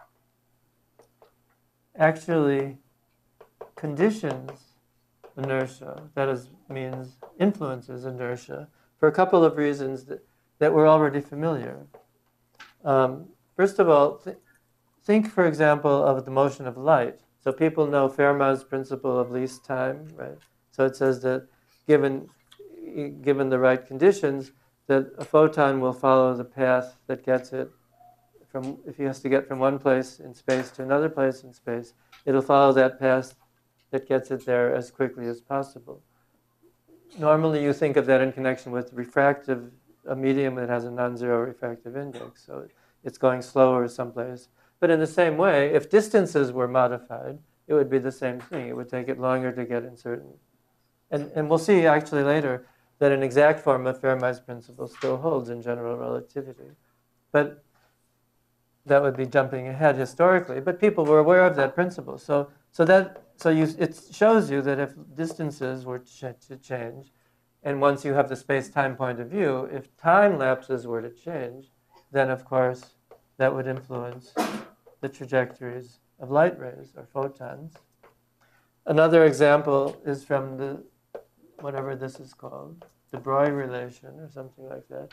actually conditions inertia, that is, means influences inertia, for a couple of reasons that we're already familiar. First of all, think, for example, of the motion of light. So people know Fermat's principle of least time, right? So it says that given the right conditions, that a photon will follow the path that gets it from, if he has to get from one place in space to another place in space, it'll follow that path that gets it there as quickly as possible. Normally you think of that in connection with a medium that has a non-zero refractive index, so it's going slower someplace. But in the same way, if distances were modified, it would be the same thing. It would take it longer to get in certain. And we'll see actually later that an exact form of Fermat's principle still holds in general relativity. But that would be jumping ahead historically. But people were aware of that principle. It shows you that if distances were to change, and once you have the space-time point of view, if time lapses were to change, then of course that would influence the trajectories of light rays or photons. Another example is from the, whatever this is called, the Broglie relation or something like that,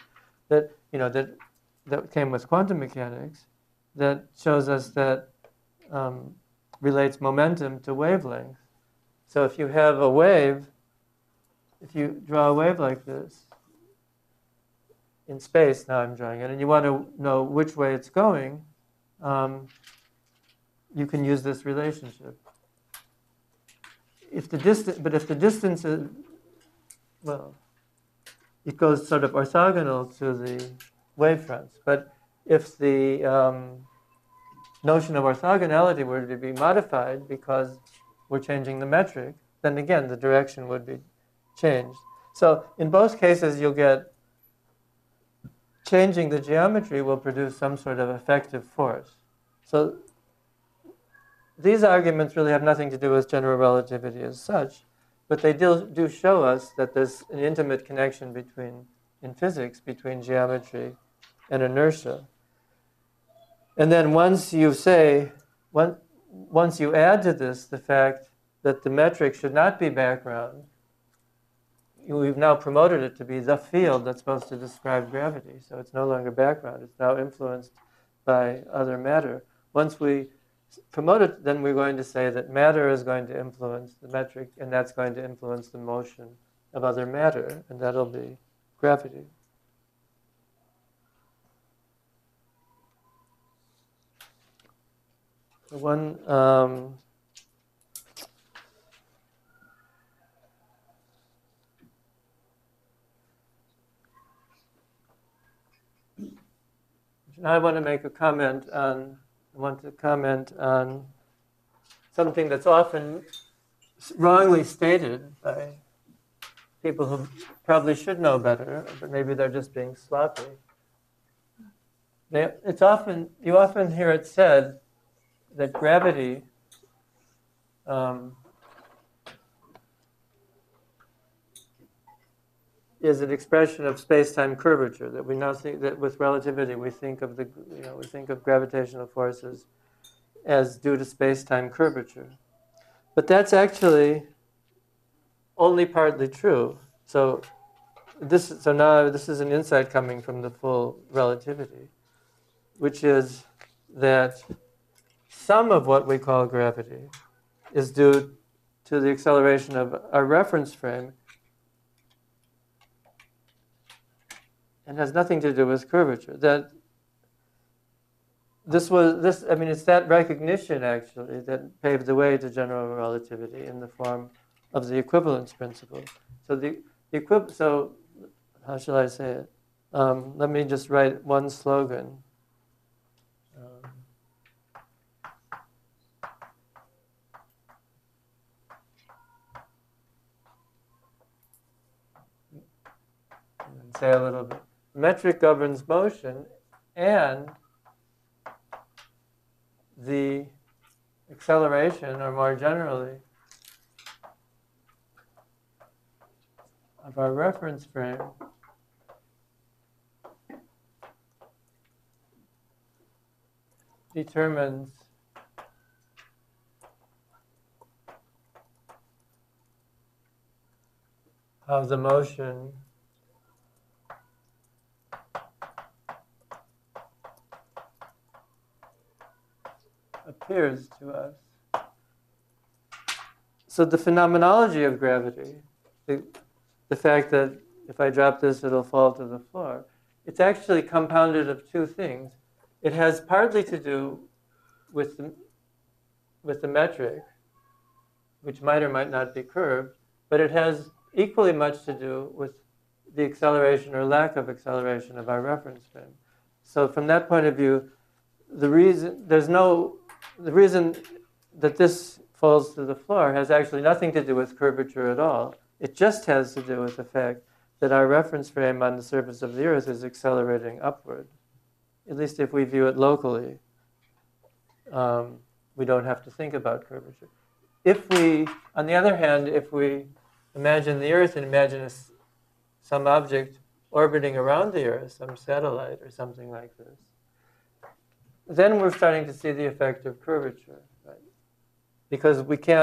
that came with quantum mechanics, that shows us that relates momentum to wavelength. So if you have a wave, if you draw a wave like this in space, now I'm drawing it, and you want to know which way it's going, you can use this relationship. If the distance is, well, it goes sort of orthogonal to the wavefronts. But if the notion of orthogonality were to be modified because we're changing the metric, then again the direction would be changed. So in both cases, you'll get changing the geometry will produce some sort of effective force. So these arguments really have nothing to do with general relativity as such, but they do show us that there's an intimate connection between, in physics, between geometry and inertia. And then once you add to this the fact that the metric should not be background, we've now promoted it to be the field that's supposed to describe gravity. So it's no longer background. It's now influenced by other matter. Once we promote it, then we're going to say that matter is going to influence the metric, and that's going to influence the motion of other matter, and that'll be gravity. One now I want to comment on something that's often wrongly stated by people who probably should know better, but maybe they're just being sloppy. You often hear it said that gravity is an expression of space-time curvature. That we now think that with relativity we think of gravitational forces as due to space-time curvature, but that's actually only partly true. So now this is an insight coming from the full relativity, which is that some of what we call gravity is due to the acceleration of our reference frame and has nothing to do with curvature. It's that recognition actually that paved the way to general relativity in the form of the equivalence principle. So how shall I say it? Let me just write one slogan. And say a little bit. Metric governs motion, and the acceleration, or more generally, of our reference frame determines how the motion appears to us. So the phenomenology of gravity, the fact that if I drop this, it'll fall to the floor, it's actually compounded of two things. It has partly to do with the metric, which might or might not be curved, but it has equally much to do with the acceleration or lack of acceleration of our reference frame. So from that point of view, the reason that this falls to the floor has actually nothing to do with curvature at all. It just has to do with the fact that our reference frame on the surface of the Earth is accelerating upward. At least if we view it locally, we don't have to think about curvature. On the other hand, if we imagine the Earth and imagine some object orbiting around the Earth, some satellite or something like this, then we're starting to see the effect of curvature, right? Because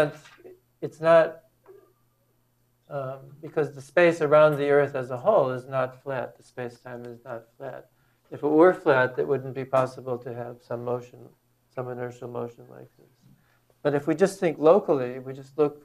because the space around the Earth as a whole is not flat. The space-time is not flat. If it were flat, it wouldn't be possible to have some motion, some inertial motion like this. But if we just think locally, we just look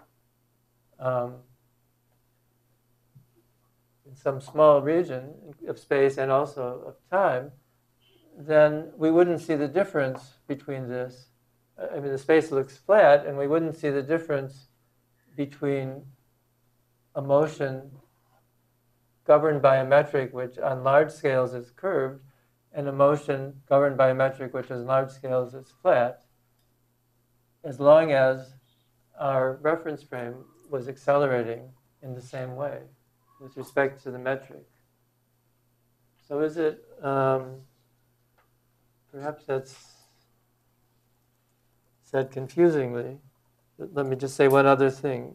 in some small region of space and also of time, then we wouldn't see the difference between this. I mean, the space looks flat, and we wouldn't see the difference between a motion governed by a metric which on large scales is curved, and a motion governed by a metric which on large scales is flat, as long as our reference frame was accelerating in the same way with respect to the metric. So is it, perhaps that's said confusingly. Let me just say one other thing.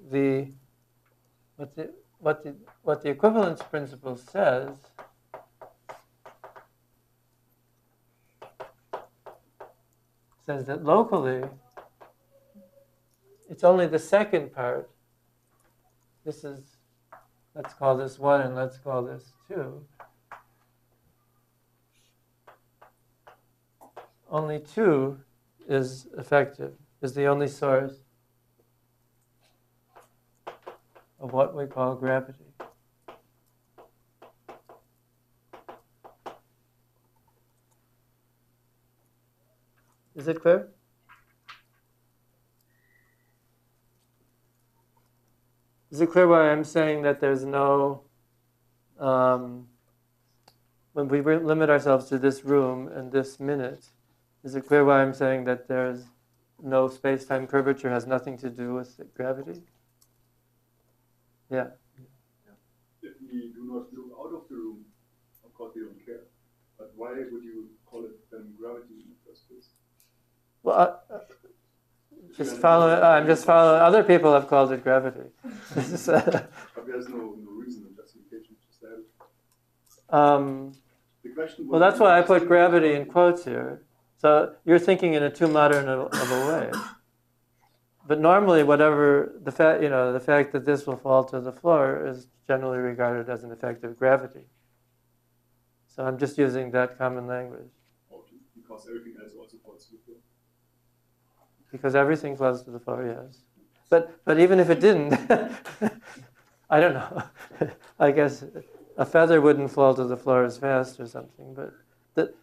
What the equivalence principle says that locally, it's only the second part. This is, let's call this 1 and let's call this 2. Only 2 is effective, is the only source of what we call gravity. Is it clear? Is it clear why I'm saying that there's no, when we limit ourselves to this room and this minute, is it clear why I'm saying that there's no space-time curvature has nothing to do with gravity? Yeah. If we do not look out of the room, of course we don't care. But why would you call it then gravity in the first place? Well, I'm just following. Other people have called it gravity. But there's no reason or justification to say it. The question well, that's why I put gravity in quotes here. So you're thinking in a too modern of a way. But normally, whatever the fact that this will fall to the floor is generally regarded as an effect of gravity. So I'm just using that common language. Because everything else also falls to the floor. Because everything falls to the floor, yes. But even if it didn't, I don't know. I guess a feather wouldn't fall to the floor as fast or something. But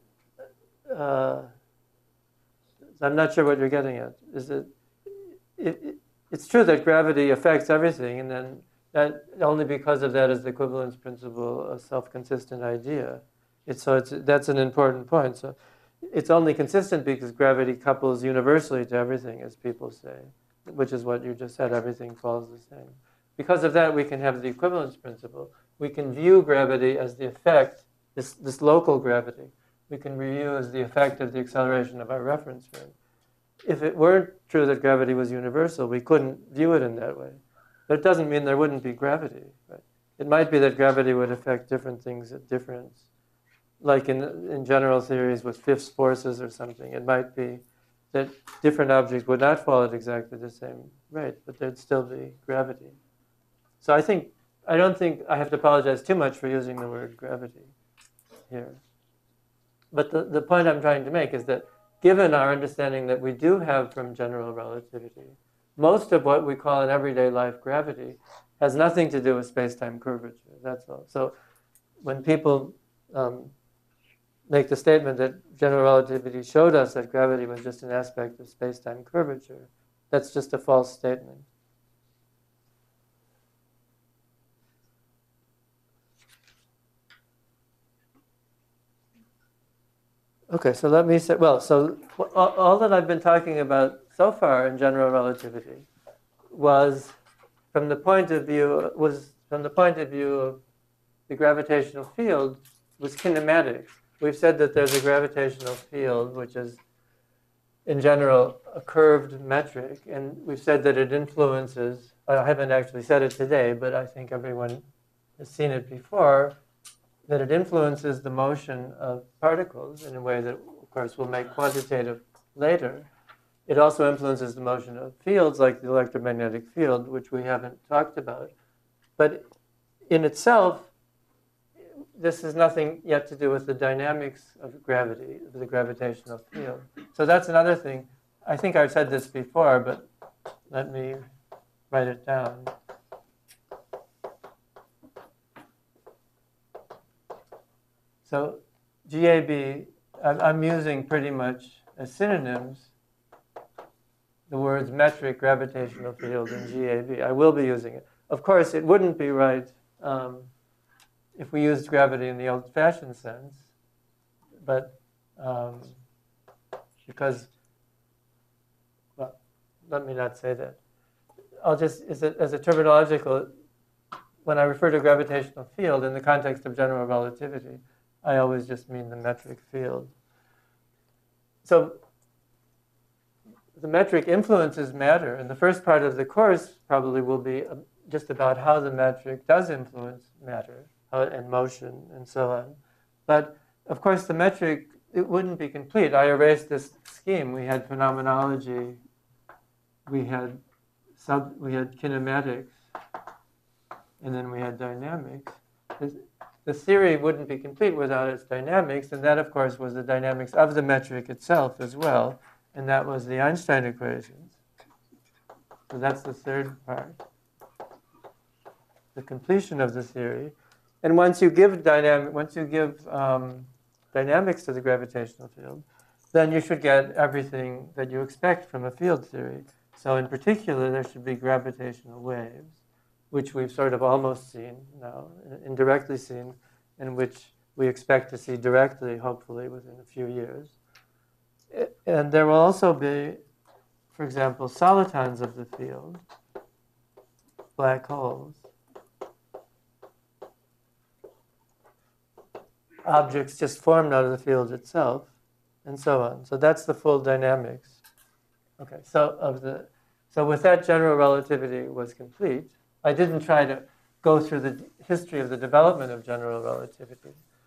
I'm not sure what you're getting at. Is it's true that gravity affects everything, and then that only because of that is the equivalence principle a self-consistent idea. That's an important point. So it's only consistent because gravity couples universally to everything, as people say, which is what you just said, everything falls the same. Because of that, we can have the equivalence principle. We can view gravity as the effect, this local gravity, we can view as the effect of the acceleration of our reference frame. If it weren't true that gravity was universal, we couldn't view it in that way. But it doesn't mean there wouldn't be gravity. Right? It might be that gravity would affect different things at different, like in general theories with Fifth's forces or something. It might be that different objects would not fall at exactly the same rate, but there'd still be gravity. So I don't think I have to apologize too much for using the word gravity here. But the point I'm trying to make is that given our understanding that we do have from general relativity, most of what we call in everyday life gravity has nothing to do with space-time curvature, that's all. So when people make the statement that general relativity showed us that gravity was just an aspect of space-time curvature, that's just a false statement. Okay, so let me say, so all that I've been talking about so far in general relativity was from the point of view of the gravitational field was kinematics. We've said that there's a gravitational field which is in general a curved metric, and we've said that it influences, I haven't actually said it today, but I think everyone has seen it before, that it influences the motion of particles in a way that, of course, we'll make quantitative later. It also influences the motion of fields like the electromagnetic field, which we haven't talked about. But in itself, this has nothing yet to do with the dynamics of gravity, of the gravitational field. So that's another thing. I think I've said this before, but let me write it down. So GAB, I'm using pretty much as synonyms the words metric gravitational field and GAV. I will be using it. Of course, it wouldn't be right if we used gravity in the old-fashioned sense, but because, well, let me not say that. I'll just, as a terminological, when I refer to gravitational field in the context of general relativity, I always just mean the metric field. So the metric influences matter, and the first part of the course probably will be just about how the metric does influence matter and motion and so on. But of course, the metric, it wouldn't be complete. I erased this scheme. We had phenomenology, we had kinematics, and then we had dynamics. The theory wouldn't be complete without its dynamics, and that, of course, was the dynamics of the metric itself as well, and that was the Einstein equations. So that's the third part, the completion of the theory. And once you give dynamics to the gravitational field, then you should get everything that you expect from a field theory. So in particular, there should be gravitational waves, which we've sort of almost seen now, indirectly seen, and which we expect to see directly, hopefully, within a few years. And there will also be, for example, solitons of the field, black holes, objects just formed out of the field itself, and so on. So that's the full dynamics. Okay, so with that, general relativity was complete. I didn't try to go through the history of the development of general relativity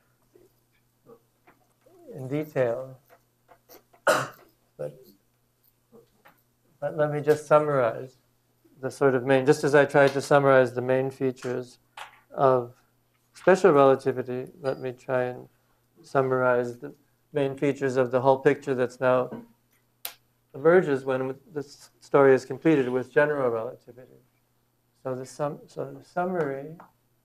in detail, but let me just summarize the sort of main, just as I tried to summarize the main features of special relativity, let me try and summarize the main features of the whole picture that's now emerges when the story is completed with general relativity. So the summary.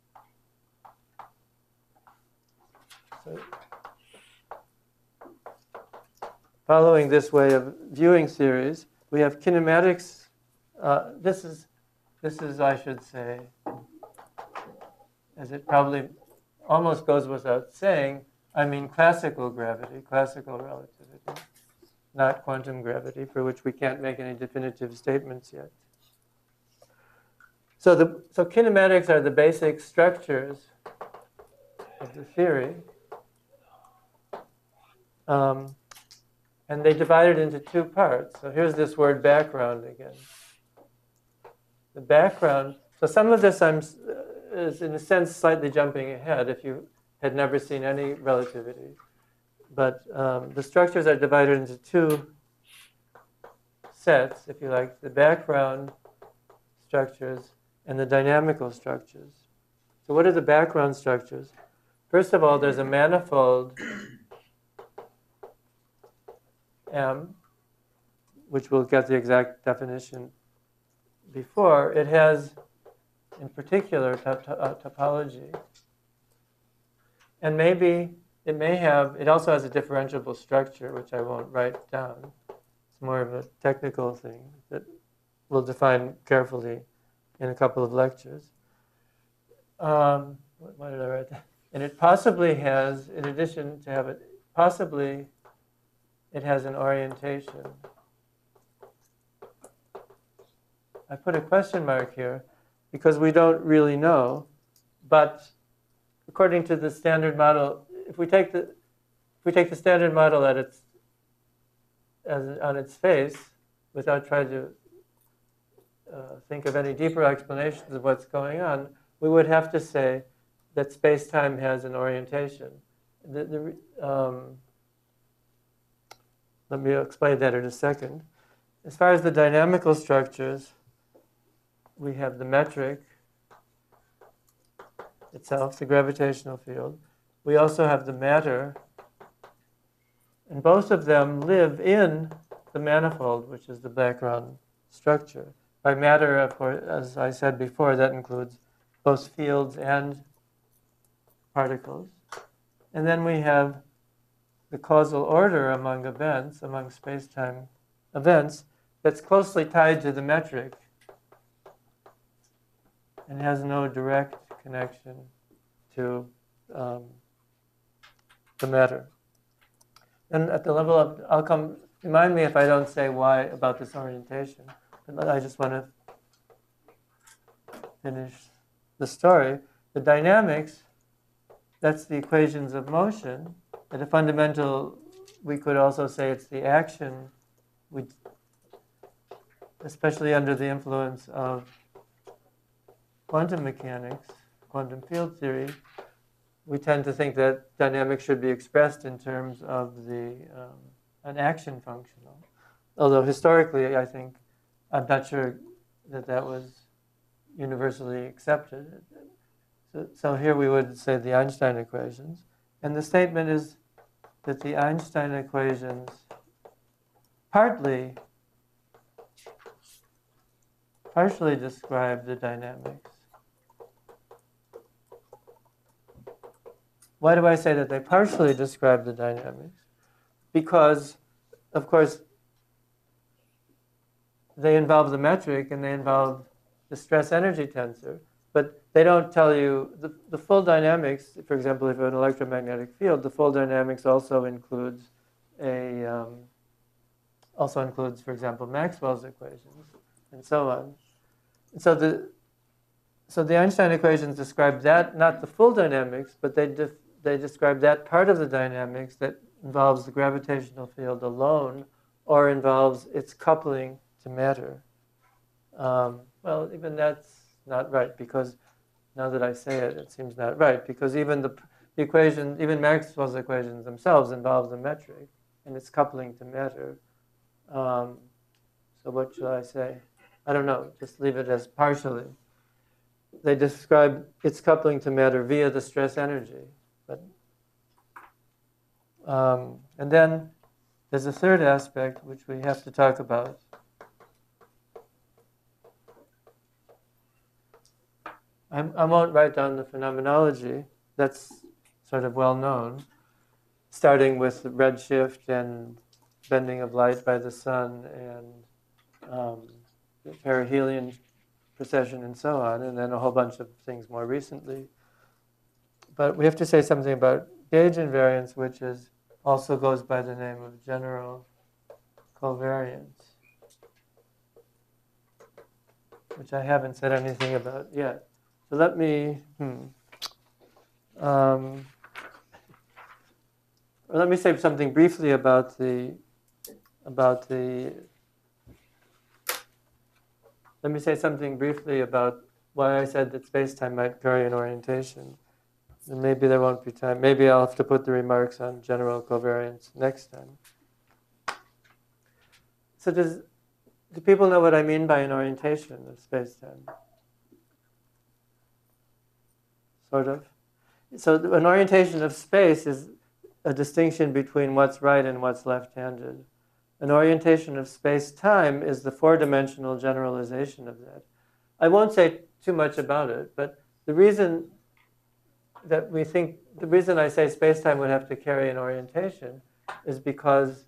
Following this way of viewing theories, we have kinematics. This is, I should say, as it probably almost goes without saying, I mean classical gravity, classical relativity, not quantum gravity, for which we can't make any definitive statements yet. So kinematics are the basic structures of the theory. And they divide it into two parts. So here's this word background again. The background, so some of this is in a sense slightly jumping ahead if you had never seen any relativity. But the structures are divided into two sets, if you like, the background structures and the dynamical structures. So what are the background structures? First of all, there's a manifold M, which we'll get the exact definition before. It has, in particular, topology. And maybe it may have, it also has a differentiable structure, which I won't write down. It's more of a technical thing that we'll define carefully in a couple of lectures. Why did I write that? And it possibly has, in addition to have it, possibly it has an orientation. I put a question mark here because we don't really know, but according to the standard model, if we take the standard model on its face, without trying to think of any deeper explanations of what's going on, we would have to say that space-time has an orientation. Let me explain that in a second. As far as the dynamical structures, we have the metric itself, the gravitational field. We also have the matter, and both of them live in the manifold, which is the background structure. By matter, of course, as I said before, that includes both fields and particles. And then we have the causal order among events, among space-time events, that's closely tied to the metric and has no direct connection to the matter. And at the level of outcome, remind me if I don't say why about this orientation. But I just want to finish the story. The dynamics, that's the equations of motion. At a fundamental, we could also say it's the action, especially under the influence of quantum mechanics, quantum field theory. We tend to think that dynamics should be expressed in terms of an action functional. Although historically, I'm not sure that was universally accepted. So here we would say the Einstein equations. And the statement is that the Einstein equations partially describe the dynamics. Why do I say that they partially describe the dynamics? Because, of course, they involve the metric and they involve the stress-energy tensor, but they don't tell you the full dynamics. For example, if you have an electromagnetic field, the full dynamics also includes for example, Maxwell's equations and so on. And so the Einstein equations describe that, not the full dynamics, but they describe that part of the dynamics that involves the gravitational field alone or involves its coupling to matter. Well, even that's not right, because now that I say it, it seems not right, because even the equation, even Maxwell's equations themselves involve the metric and its coupling to matter. So what should I say? I don't know, just leave it as partially. They describe its coupling to matter via the stress energy. And then there's a third aspect which we have to talk about. I won't write down the phenomenology. That's sort of well known, starting with redshift and bending of light by the sun and the perihelion precession and so on, and then a whole bunch of things more recently. But we have to say something about gauge invariance, which also goes by the name of general covariance, which I haven't said anything about yet. So let me say something briefly about why I said that space-time might vary in orientation. And maybe there won't be time. Maybe I'll have to put the remarks on general covariance next time. So do people know what I mean by an orientation of space-time? Sort of. So an orientation of space is a distinction between what's right and what's left-handed. An orientation of space-time is the four-dimensional generalization of that. I won't say too much about it, but the reason I say space-time would have to carry an orientation is because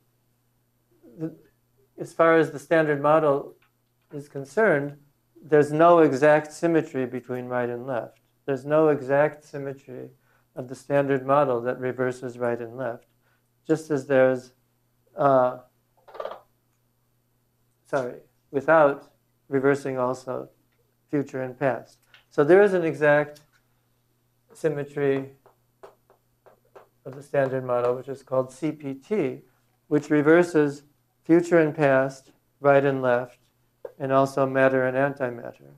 as far as the standard model is concerned, there's no exact symmetry between right and left. There's no exact symmetry of the standard model that reverses right and left, just as there's, without reversing also future and past. So there is an exact symmetry of the standard model, which is called CPT, which reverses future and past, right and left, and also matter and antimatter.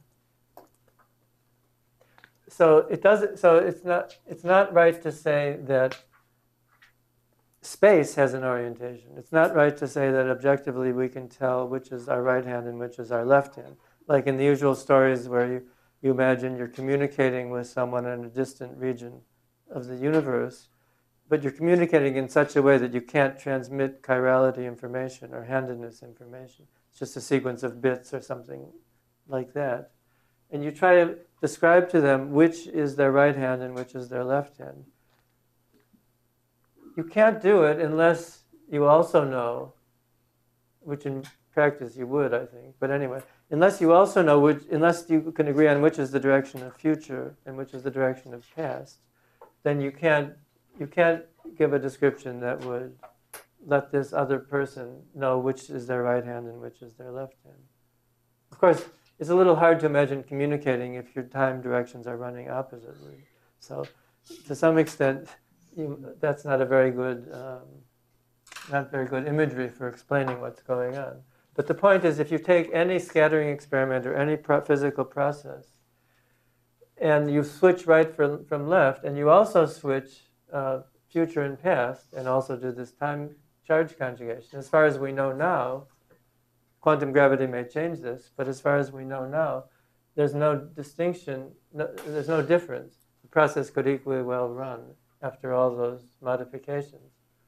So it's not right to say that space has an orientation. It's not right to say that objectively we can tell which is our right hand and which is our left hand. Like in the usual stories where you imagine you're communicating with someone in a distant region of the universe, but you're communicating in such a way that you can't transmit chirality information or handedness information. It's just a sequence of bits or something like that. And you try to describe to them which is their right hand and which is their left hand. you can't do it unless you also know, which in practice you would, I think. But anyway, unless you also know which, unless you can agree on which is the direction of future and which is the direction of past, then you can't give a description that would let this other person know which is their right hand and which is their left hand. Of course, it's a little hard to imagine communicating if your time directions are running oppositely. So, to some extent, that's not a very good, not very good imagery for explaining what's going on. But the point is, if you take any scattering experiment or any physical process, and you switch right from left, and you also switch future and past, and also do this time charge conjugation. As far as we know now, quantum gravity may change this, but as far as we know now, there's no distinction, there's no difference. The process could equally well run after all those modifications.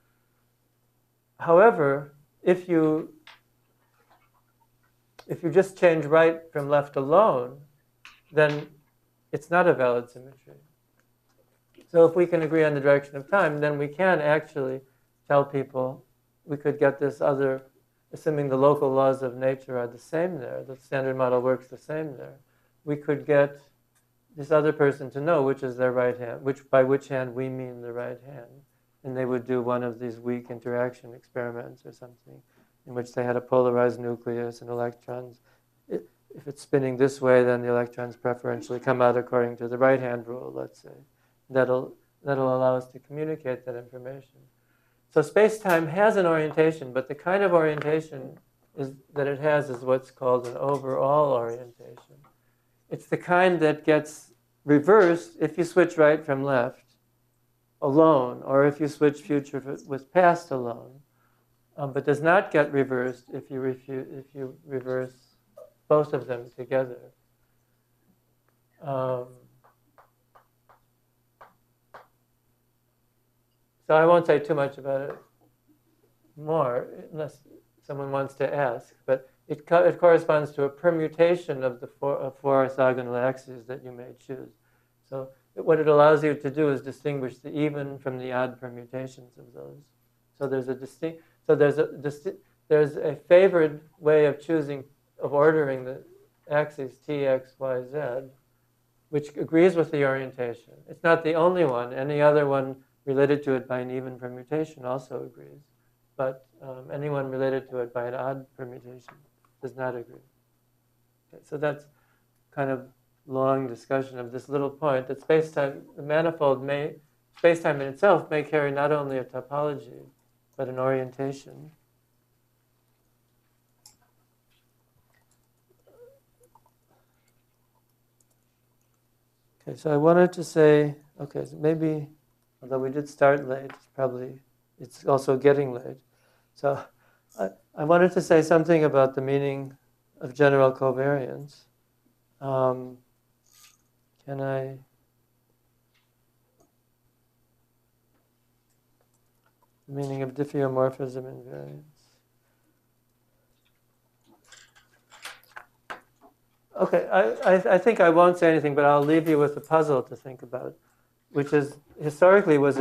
However, if you just change right from left alone, then it's not a valid symmetry. So if we can agree on the direction of time, then we can actually tell people, we could get this other, assuming the local laws of nature are the same there, the standard model works the same there, we could get this other person to know which is their right hand, by which hand we mean the right hand. And they would do one of these weak interaction experiments or something, in which they had a polarized nucleus and electrons. If it's spinning this way, then the electrons preferentially come out according to the right hand rule, let's say. That'll allow us to communicate that information. So space-time has an orientation, but the kind of orientation that it has is what's called an overall orientation. It's the kind that gets reversed if you switch right from left alone, or if you switch future with past alone, but does not get reversed if you reverse both of them together. So I won't say too much about it more, unless someone wants to ask. But it corresponds to a permutation of the four orthogonal axes that you may choose. So what it allows you to do is distinguish the even from the odd permutations of those. So there's a favored way of ordering the axes t, x, y, z, which agrees with the orientation. It's not the only one. Any other one related to it by an even permutation also agrees. But anyone related to it by an odd permutation does not agree. Okay, so that's kind of long discussion of this little point that space-time, the manifold space-time in itself may carry not only a topology, but an orientation. Okay, so I wanted to say, okay, so maybe, although we did start late, it's also getting late. So I wanted to say something about the meaning of general covariance. Can I? The meaning of diffeomorphism invariance. Okay, I think I won't say anything, but I'll leave you with a puzzle to think about, which is historically was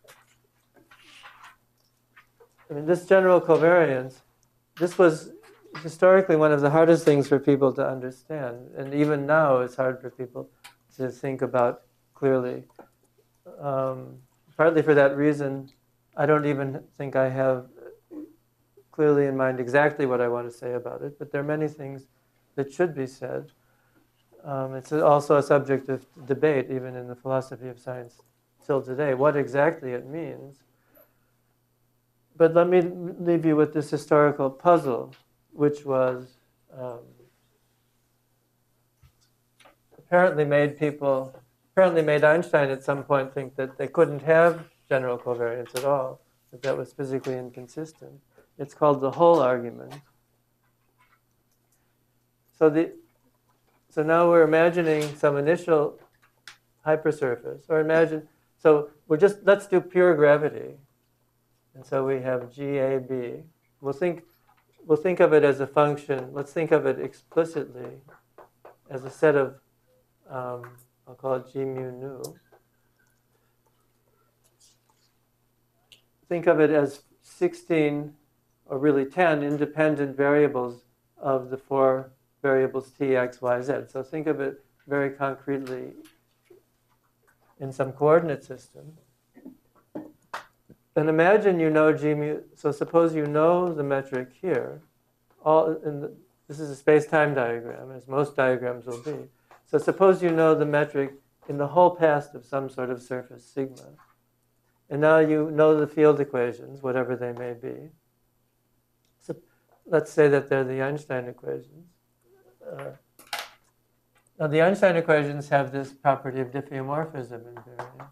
this general covariance, this was historically one of the hardest things for people to understand, and even now it's hard for people to think about clearly. Partly for that reason, I don't even think I have clearly in mind exactly what I want to say about it, but there are many things that should be said. It's also a subject of debate, even in the philosophy of science till today, what exactly it means. But let me leave you with this historical puzzle, which was apparently made Einstein at some point think that they couldn't have general covariance at all, that was physically inconsistent. It's called the Hull argument. So now we're imagining some initial hypersurface, or let's do pure gravity. And so we have GAB. We'll think of it as a function. Let's think of it explicitly as a set of, I'll call it G mu nu. think of it as 16, or really 10, independent variables of the 4 variables t, x, y, z. So think of it very concretely in some coordinate system. And imagine you know g mu. So suppose you know the metric here. This is a space-time diagram, as most diagrams will be. So suppose you know the metric in the whole past of some sort of surface sigma. And now you know the field equations, whatever they may be. So let's say that they're the Einstein equations. Now the Einstein equations have this property of diffeomorphism invariance,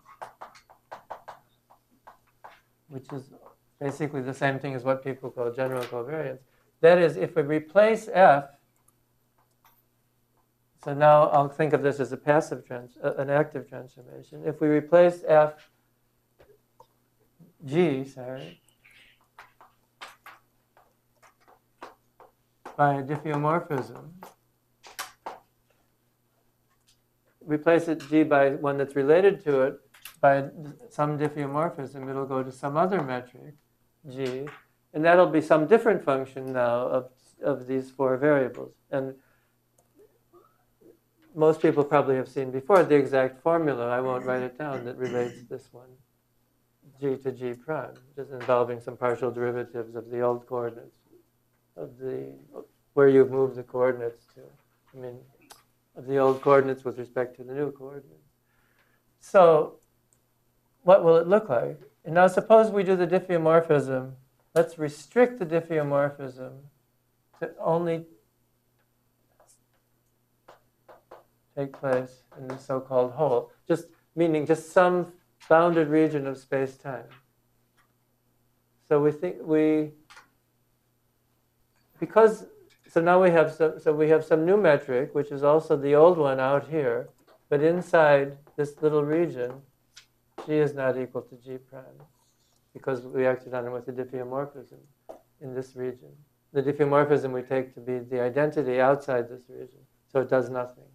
which is basically the same thing as what people call general covariance. That is, if we replace f, so now I'll think of this as a an active transformation. If we replace f g, by a diffeomorphism, replace it g by one that's related to it by some diffeomorphism, it'll go to some other metric, g, and that'll be some different function now of these 4 variables. And most people probably have seen before the exact formula, I won't write it down, that relates this one, g to g prime, just involving some partial derivatives of the old coordinates, of where you've moved the coordinates to. I mean, of the old coordinates with respect to the new coordinates. So what will it look like? And now suppose we do the diffeomorphism. Let's restrict the diffeomorphism to only take place in the so-called whole, just meaning just some bounded region of space-time. So so now we have some new metric, which is also the old one out here, but inside this little region, g is not equal to g prime, because we acted on it with the diffeomorphism in this region. The diffeomorphism we take to be the identity outside this region, so it does nothing.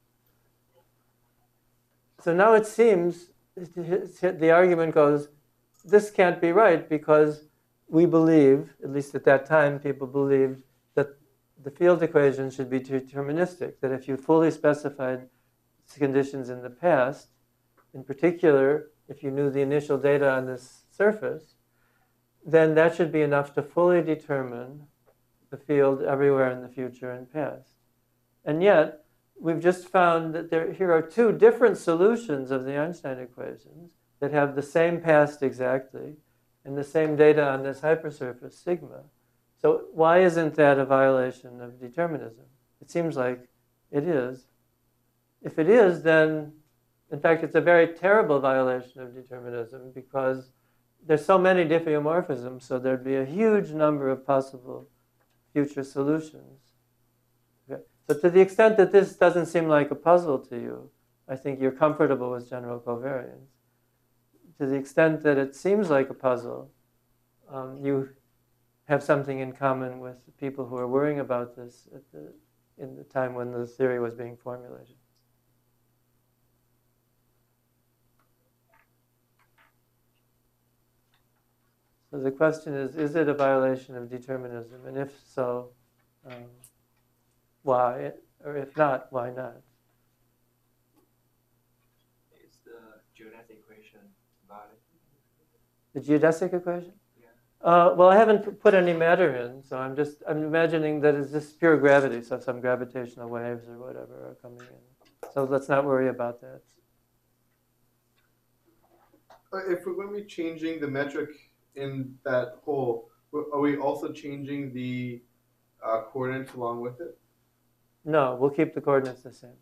So now it seems, the argument goes, this can't be right because we believe, at least at that time, people believed that the field equation should be deterministic, that if you fully specified conditions in the past, in particular, if you knew the initial data on this surface, then that should be enough to fully determine the field everywhere in the future and past. And yet, we've just found that here are 2 different solutions of the Einstein equations that have the same past exactly and the same data on this hypersurface sigma. So why isn't that a violation of determinism? It seems like it is. If it is, then, in fact, it's a very terrible violation of determinism because there's so many diffeomorphisms, so there'd be a huge number of possible future solutions. Okay. So to the extent that this doesn't seem like a puzzle to you, I think you're comfortable with general covariance. To the extent that it seems like a puzzle, you have something in common with the people who are worrying about this in the time when the theory was being formulated. So the question is it a violation of determinism? And if so, why? Or if not, why not? Is the geodesic equation valid? The geodesic equation? Yeah. Well, I haven't put any matter in, so I'm imagining that it's just pure gravity, so some gravitational waves or whatever are coming in. So let's not worry about that. If we're going to be changing the metric in that whole, are we also changing the coordinates along with it? No, we'll keep the coordinates the same.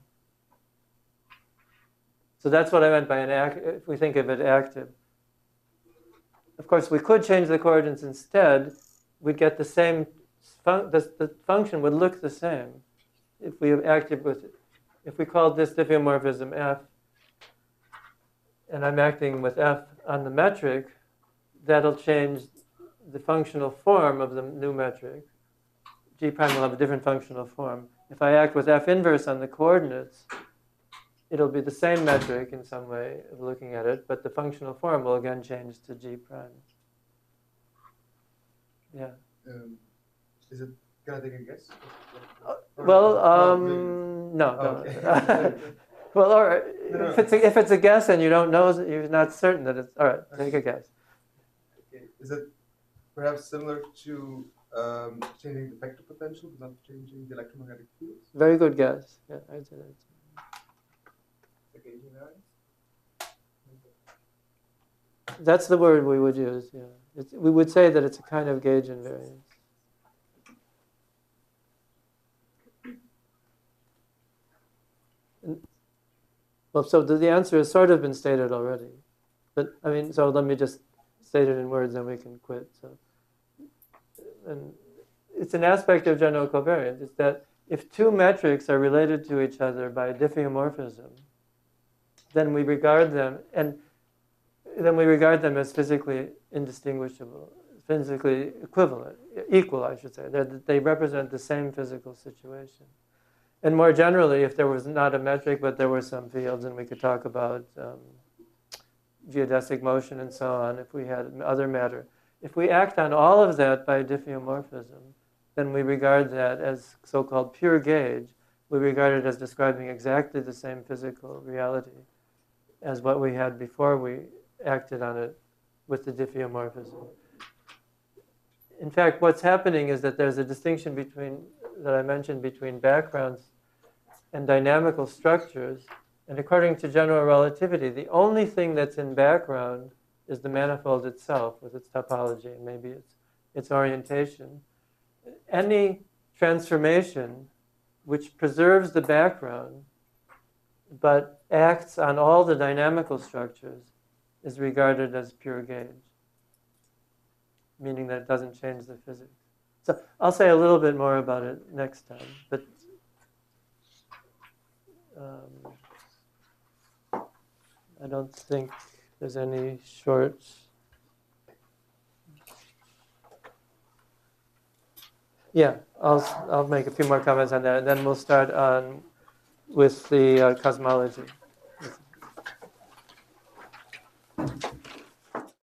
So that's what I meant by if we think of it active. Of course, we could change the coordinates instead. We'd get the same, the function would look the same if we acted with it. If we called this diffeomorphism f, and I'm acting with f on the metric, that'll change the functional form of the new metric. G prime will have a different functional form. If I act with f inverse on the coordinates, it'll be the same metric in some way of looking at it, but the functional form will again change to G prime. Yeah. Is it? Can I take a guess? Well, no. Okay. Well, all right. No. If it's a guess and you don't know, you're not certain that it's all right. Take a guess. Okay. Is it perhaps similar to changing the vector potential, but not changing the electromagnetic fields? Very good guess. Yeah, I'd say that. The gauge invariance? That's the word we would use. Yeah, we would say that it's a kind of gauge invariance. Well, so the answer has sort of been stated already, but I mean, so let me just state it in words, and we can quit. So, and it's an aspect of general covariance. It's that if two metrics are related to each other by diffeomorphism, then we regard them as physically indistinguishable, physically equivalent, equal, I should say. They represent the same physical situation. And more generally, if there was not a metric, but there were some fields, and we could talk about geodesic motion and so on, if we had other matter. If we act on all of that by diffeomorphism, then we regard that as so-called pure gauge. We regard it as describing exactly the same physical reality as what we had before we acted on it with the diffeomorphism. In fact, what's happening is that there's a distinction that I mentioned between backgrounds and dynamical structures. And according to general relativity, the only thing that's in background is the manifold itself with its topology and maybe its orientation. Any transformation which preserves the background but acts on all the dynamical structures is regarded as pure gauge, meaning that it doesn't change the physics. So I'll say a little bit more about it next time, but I don't think there's any short. Yeah, I'll make a few more comments on that, and then we'll start on with the cosmology.